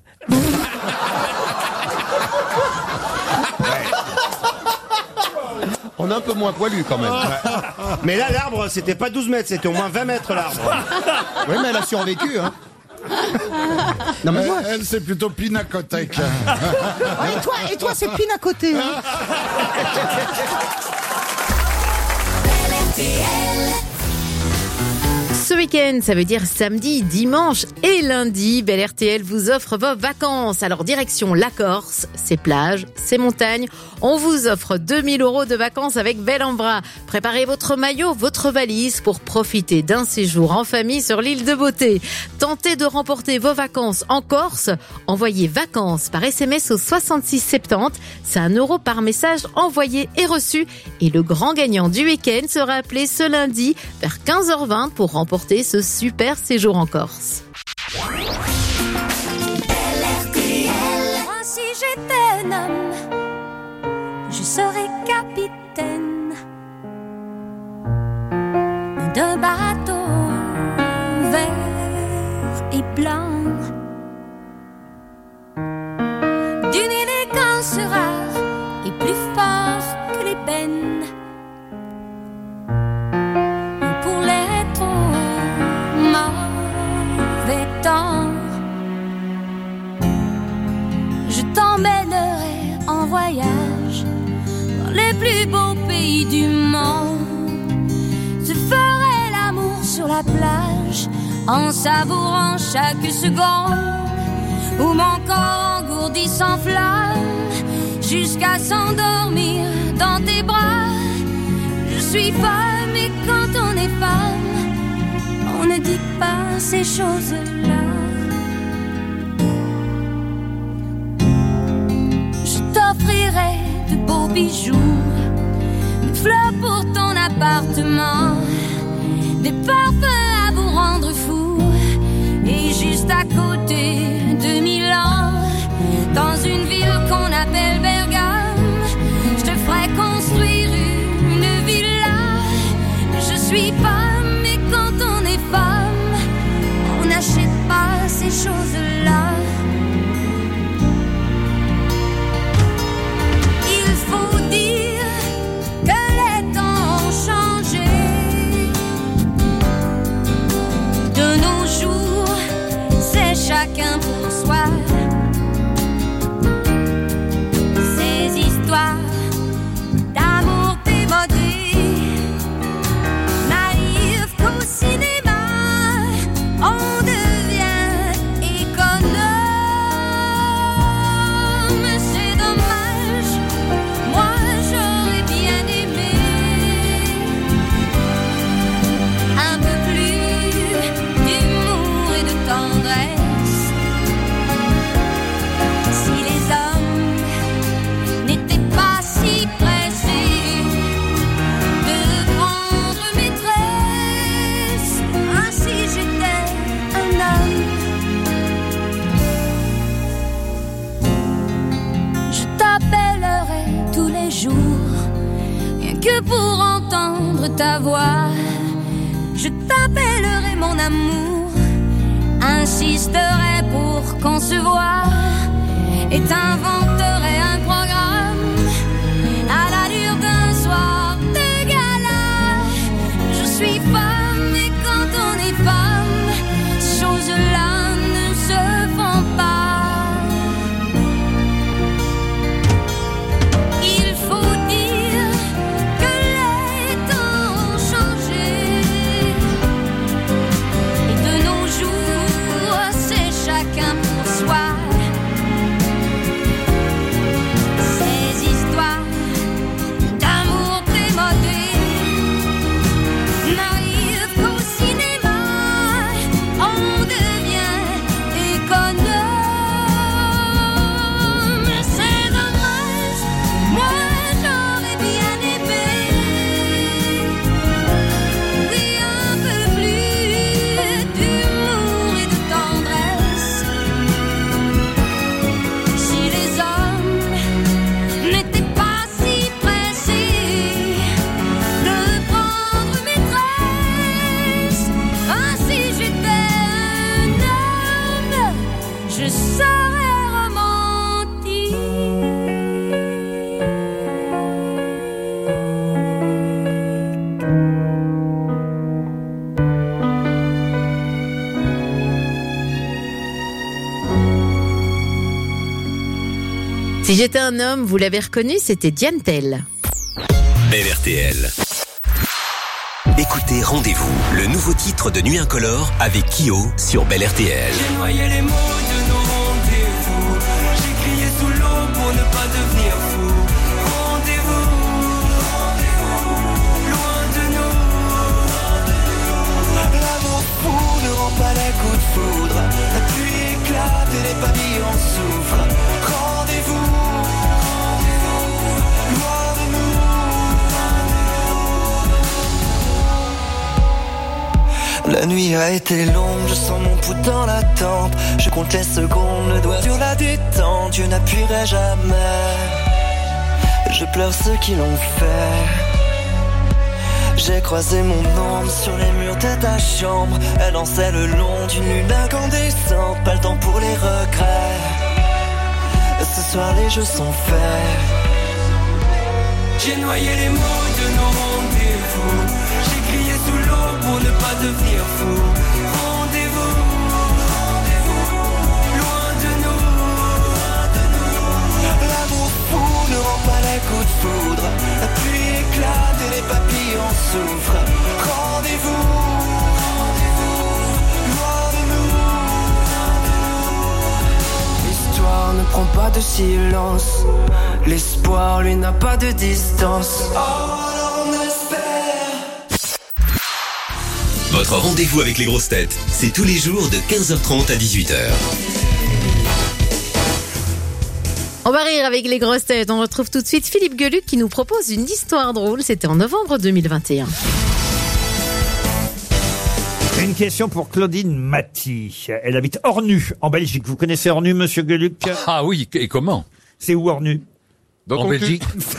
On est un peu moins poilu quand même. Mais là, l'arbre, c'était pas douze mètres, c'était au moins vingt mètres l'arbre. Oui, mais elle a survécu, hein. Non, mais moi, elle, c'est plutôt pinacotèque. Ah, et toi, et toi c'est pine à côté. Hein. Ce week-end, ça veut dire samedi, dimanche et lundi. Bel R T L vous offre vos vacances. Alors, direction la Corse, ses plages, ses montagnes. On vous offre deux mille euros de vacances avec Bel en Bras. Préparez votre maillot, votre valise pour profiter d'un séjour en famille sur l'île de Beauté. Tentez de remporter vos vacances en Corse. Envoyez vacances par S M S au soixante-six soixante-dix. C'est un euro par message envoyé et reçu. Et le grand gagnant du week-end sera appelé ce lundi vers quinze heures vingt pour remporter ce super séjour en Corse. Moi si j'étais un homme, je serais capitaine d'un bateau vert et blanc, d'une élégance rare et plus fort que l'ébène. Pour les trop mauvais temps, je t'emmènerai en voyage dans les plus beaux pays du monde. Je ferai l'amour sur la plage en savourant chaque seconde où mon corps engourdi s'enflamme jusqu'à s'endormir dans tes bras. Je suis femme et quand on est femme, on ne dit pas ces choses-là. Je t'offrirai de beaux bijoux, des fleurs pour ton appartement, des parfums à vous rendre fou. Et juste à côté de Milan, dans une ville qu'on appelle Bergame, je te ferai construire une villa. Je suis femme, mais quand on est femme, on n'achète pas ces choses-là. Il faut dire que les temps ont changé. De nos jours, c'est chacun pour soi. Ces histoires d'amour démodé, naïves qu'au cinéma, on devient économe. C'est dommage, moi j'aurais bien aimé un peu plus d'humour et de tendresse. Si les hommes n'étaient pas si pressés de prendre maîtresse, ainsi j'étais un homme. Je t'appellerai tous les jours, rien que pour entendre ta voix. Je t'appellerai mon amour, insisterai pour qu'on se voie, et t'inventerai un programme à l'allure d'un soir de gala. Je suis femme, et quand on est femme, ces choses-là ne se font pas. Il faut dire que les temps ont changé, et de nos jours, c'est chacun pour soi. Si j'étais un homme, vous l'avez reconnu, c'était Diane Tell. Belle R T L. Écoutez Rendez-vous, le nouveau titre de Nuit Incolore avec Kyo sur Belle R T L. J'ai noyé les mots de nos rendez-vous. J'ai crié sous l'eau pour ne pas devenir fou. Rendez-vous, rendez-vous, loin de nous. L'amour fou ne rend pas les coups de foudre. La pluie éclate et les papillons souffrent. Rendez-vous, rendez-vous, loin de nous. La nuit a été longue, je sens mon pouls dans la tente. Je compte les secondes, le doigt sur la détente. Je n'appuierai jamais. Je pleure ceux qui l'ont fait. J'ai croisé mon ombre sur les murs de ta chambre. Elle dansait le long d'une lune incandescente. Pas le temps pour les regrets. Ce soir les jeux sont faits. J'ai noyé les mots de nos rendez-vous. J'ai crié sous l'eau pour ne pas devenir fou. Rendez-vous, rendez-vous, loin de nous. L'amour fou ne rend pas les coups de foudre. La pluie éclate et les papillons souffrent. Rendez-vous, rendez-vous, loin de nous. L'histoire ne prend pas de silence. L'espoir, lui, n'a pas de distance. Oh, alors on espère. Votre rendez-vous avec les grosses têtes, c'est tous les jours de quinze heures trente à dix-huit heures. On va rire avec les grosses têtes. On retrouve tout de suite Philippe Gueluc qui nous propose une histoire drôle. C'était en novembre deux mille vingt et un. Une question pour Claudine Maty. Elle habite Ornu, en Belgique. Vous connaissez Ornu, monsieur Gueluc? Ah oui, et comment? C'est où Ornu? En Belgique.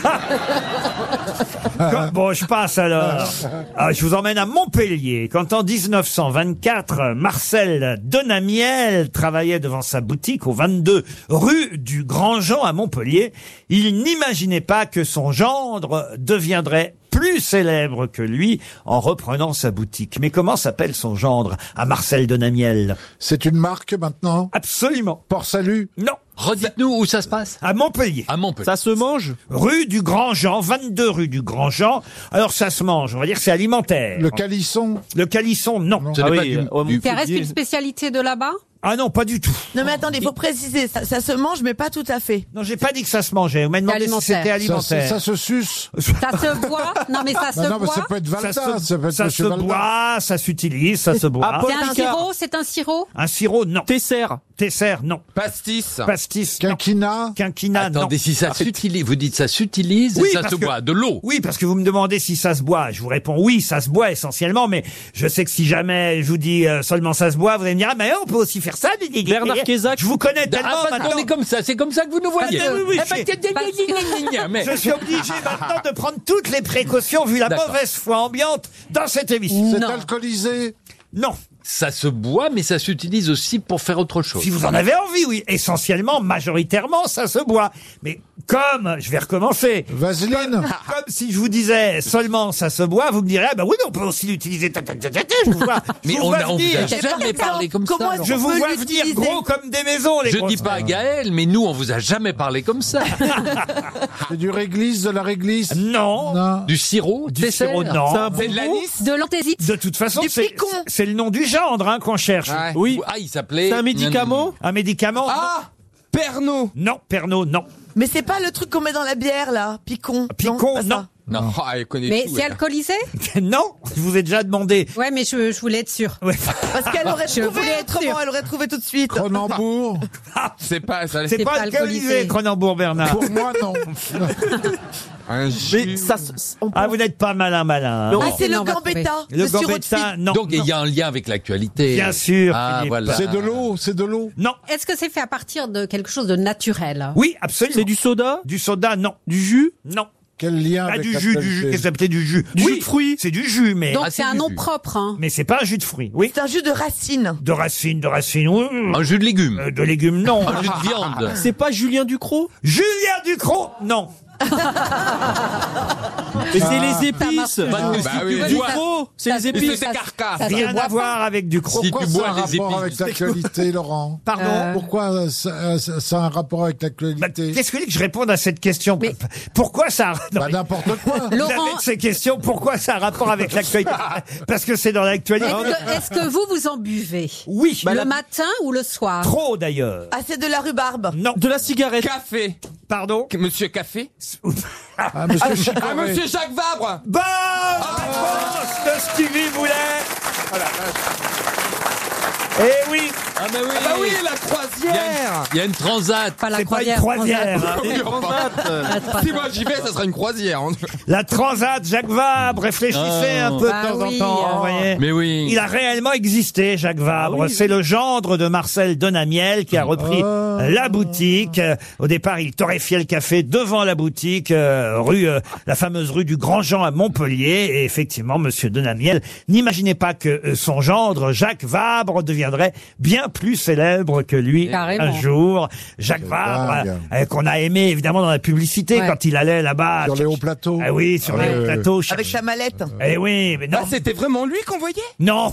Comme- Bon, je passe alors. Ah, je vous emmène à Montpellier. Quand en dix-neuf cent vingt-quatre, Marcel Denamiel travaillait devant sa boutique au vingt-deux rue du Grand Jean à Montpellier, il n'imaginait pas que son gendre deviendrait plus célèbre que lui en reprenant sa boutique. Mais comment s'appelle son gendre à Marcel Denamiel? C'est une marque maintenant? Absolument. Port Salut? Non. Redites-nous où ça se passe. À Montpellier. À Montpellier. Ça se mange? Rue du Grand Jean, vingt-deux rue du Grand Jean. Alors ça se mange, on va dire c'est alimentaire. Le calisson? Le calisson, non. Ce n'est pas du- du- Ça reste une spécialité de là-bas? Ah non, pas du tout. Non mais attendez, il faut préciser, ça, ça se mange mais pas tout à fait. Non, j'ai pas dit que ça se mangeait. Vous m'avez demandé si alimentaire. c'était Ça, alimentaire. ça se suce? Ça se boit? Non mais ça se Bah non, mais boit? ça peut être Ça Valda, se, ça peut être ça Monsieur se Valda. boit, ça s'utilise, ça se boit. C'est Paul un Picard. sirop? C'est un sirop? Un sirop, non. Tesser. Tesser, non. Pastis. Pastis, non. Quinquina? Quinquina, non. Attendez, si ça s'utilise, vous dites ça s'utilise Oui, et ça parce se que- boit. De l'eau. Oui, parce que vous me demandez si ça se boit. Je vous réponds oui, ça se boit essentiellement, mais je sais que si jamais je vous dis euh, seulement ça se boit, vous allez me dire, ah, mais on peut aussi faire ça. Bernard Kézac. Je vous connais tellement Ah, parce maintenant. qu'on est comme ça, c'est comme ça que vous nous voyez. Ah, oui, oui, Eh ben, je- tiens, tiens, tiens, tiens, tiens, tiens, mais- Je suis obligé maintenant de prendre toutes les précautions vu la D'accord. mauvaise foi ambiante dans cette émission. C'est Non. alcoolisé? Non. Ça se boit, mais ça s'utilise aussi pour faire autre chose. Si vous en avez envie, oui. Essentiellement, majoritairement, ça se boit. Mais comme, je vais recommencer. Vaseline? Comme si je vous disais seulement ça se boit, vous me direz, ah bah oui, mais on peut aussi l'utiliser. Ta, ta, ta, ta, ta, Je vous vois, je Mais vous on vois a- on vous venir. a jamais parlé comme Comment ça. est-ce Je qu'on vous peut vois venir l'utiliser? gros comme des maisons, les Je grosses dis pas à têtes. Gaël, mais nous, on vous a jamais parlé comme ça. C'est du réglisse, de la réglisse? Non. Non. Du sirop, Du Tesser. sirop, non. C'est un C'est de bonbon? l'anis. De l'anthésite? De toute façon, Du c'est picon. c'est le nom du gendre hein, qu'on cherche. Ouais. Oui. Ah, il s'appelait. C'est un médicament? Un médicament Ah, Pernod. Non. Pernod, non. Mais c'est pas le truc qu'on met dans la bière là, picon. Picon, pas ça. non. Non, ah, elle connaît Mais tout. c'est elle. alcoolisé? Non, je vous ai déjà demandé. Ouais, mais je, je voulais être sûre. Ouais. Parce qu'elle aurait Je trouvé voulais être autrement, sûre. elle aurait trouvé tout de suite. Cronenbourg? C'est pas ça. C'est C'est pas pas alcoolisé, alcoolisé. Cronenbourg, Bernard. Pour moi, non. Un Mais jus. ça, se- on Ah, vous n'êtes pas malin, malin. Non. Ah, c'est le Non, on va gambetta. Le sirop de gambetta, figue. non. Donc, il y a un lien avec l'actualité. Bien sûr, Ah, Philippe. voilà. C'est de l'eau, c'est de l'eau. Non. Est-ce que c'est fait à partir de quelque chose de naturel? Oui, absolument. C'est du soda? Du soda, non. Du jus? Non. Quel lien Pas avec du la jus, du qualité? jus. Qu'est-ce que ça s'appelait du jus Du Oui, jus de fruits? C'est du jus, mais. Donc Ah, c'est c'est un du nom jus. propre, hein. Mais c'est pas un jus de fruits. Oui. C'est un jus de racine. De racines, de racines, oui. Un jus de légumes. Euh, de légumes, non. Un jus de viande. C'est pas Julien Ducrot? Julien Ducrot, non. Mais c'est les épices. marche Parce que pas. si Bah tu oui. bois Oui, du ça- croc, c'est ça- les ça- épices. ça- carcasse. ça se Rien boit à voir avec du croc. Si Pourquoi tu ça a bois un les rapport épices. avec l'actualité, Laurent Pardon Euh, Pourquoi ça, ça- ça a un rapport avec Bah, l'actualité Qu'est-ce que vous voulez que je réponde à cette question? Pourquoi ça a... non, Bah, n'importe quoi. Vous Laurent- avez de ces questions, pourquoi ça a un rapport avec l'actualité? Parce que c'est dans l'actualité. Est-ce que, est-ce que vous, vous en buvez Oui. Le matin ou le soir Trop d'ailleurs. Ah, c'est de la rhubarbe. Non. De la cigarette. Café. Pardon? Monsieur Café. Ah, monsieur Ah, Chicoré. ah, monsieur Jacques Vabre. Bonne réponse de Stevie Boulet. Eh oui. Ah bah oui. Ah bah oui, la Il y a une- croisière. il y a une transat. Pas la C'est pas une croisière. croisière. hein. Oui, enfin, Si moi j'y vais, ça sera une croisière. La Transat, Jacques Vabre, réfléchissez Ah. un peu de Ah temps oui, en temps, euh. vous voyez. Mais oui. Il a réellement existé, Jacques Vabre. C'est le gendre de Marcel Donamiel qui a repris la boutique. Euh, Au départ, il torréfiait le café devant la boutique, euh, rue, euh, la fameuse rue du Grand Jean à Montpellier. Et effectivement, Monsieur Donamiel n'imaginait pas que euh, son gendre, Jacques Vabre, deviendrait bien plus célèbre que lui Carrément. un jour. Jacques Vabre, dingue. euh, qu'on a aimé évidemment dans la publicité Ouais. quand il allait là-bas. Sur les hauts plateaux. Ah oui, sur les Ouais, hauts ouais. plateaux. Avec sa mallette. Eh oui, mais non. Ah, c'était vraiment lui qu'on voyait. Non.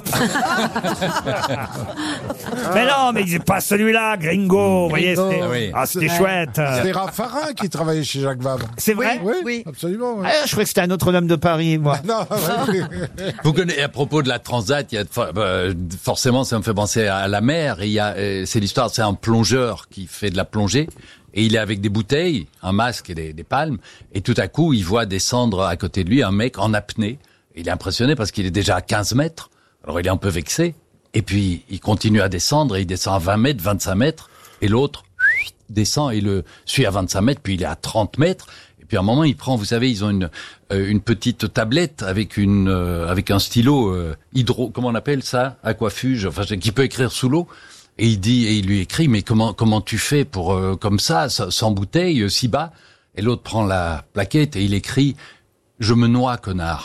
Mais non, mais c'est pas celui-là, Gringo. Vous voyez, Gringo. c'était Ah oui. ah, c'était Ouais. chouette. C'est Raffarin qui travaillait chez Jacques Vabre. C'est vrai? Oui, Oui. absolument. oui. Ah, je croyais que c'était un autre homme de Paris, moi. Non, ouais, oui. Vous connaissez, à propos de la transat, il y a, for- euh, forcément, ça me fait penser à la mer. Et il y a, euh, c'est l'histoire, c'est un plongeur qui fait de la plongée. Et il est avec des bouteilles, un masque et des, des palmes. Et tout à coup, il voit descendre à côté de lui un mec en apnée. Il est impressionné parce qu'il est déjà à quinze mètres. Alors il est un peu vexé. Et puis, il continue à descendre et il descend à vingt mètres, vingt-cinq mètres. Et l'autre descend et le suit à vingt-cinq mètres, puis il est à trente mètres. Et puis à un moment, il prend, vous savez, ils ont une euh, une petite tablette avec une euh, avec un stylo euh, hydro, comment on appelle ça, aquafuge, enfin qui peut écrire sous l'eau. Et il dit et il lui écrit, mais comment comment tu fais pour euh, comme ça, sans sans bouteille, euh, si bas? Et l'autre prend la plaquette et il écrit, je me noie, connard.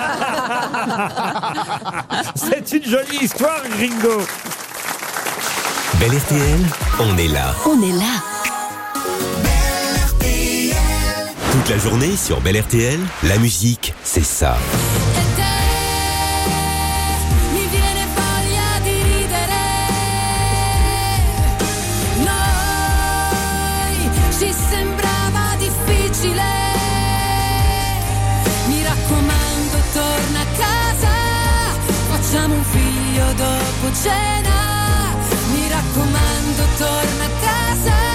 C'est une jolie histoire, Gringo. Belle R T L, on est là. On est là. Toute la journée sur Belle R T L, la musique, c'est ça. Mi viene voglia di ridere. Noi ci sembrava difficile. Mi raccomando, torna a casa. Facciamo un figlio dopo cena. Mi raccomando, torna a casa.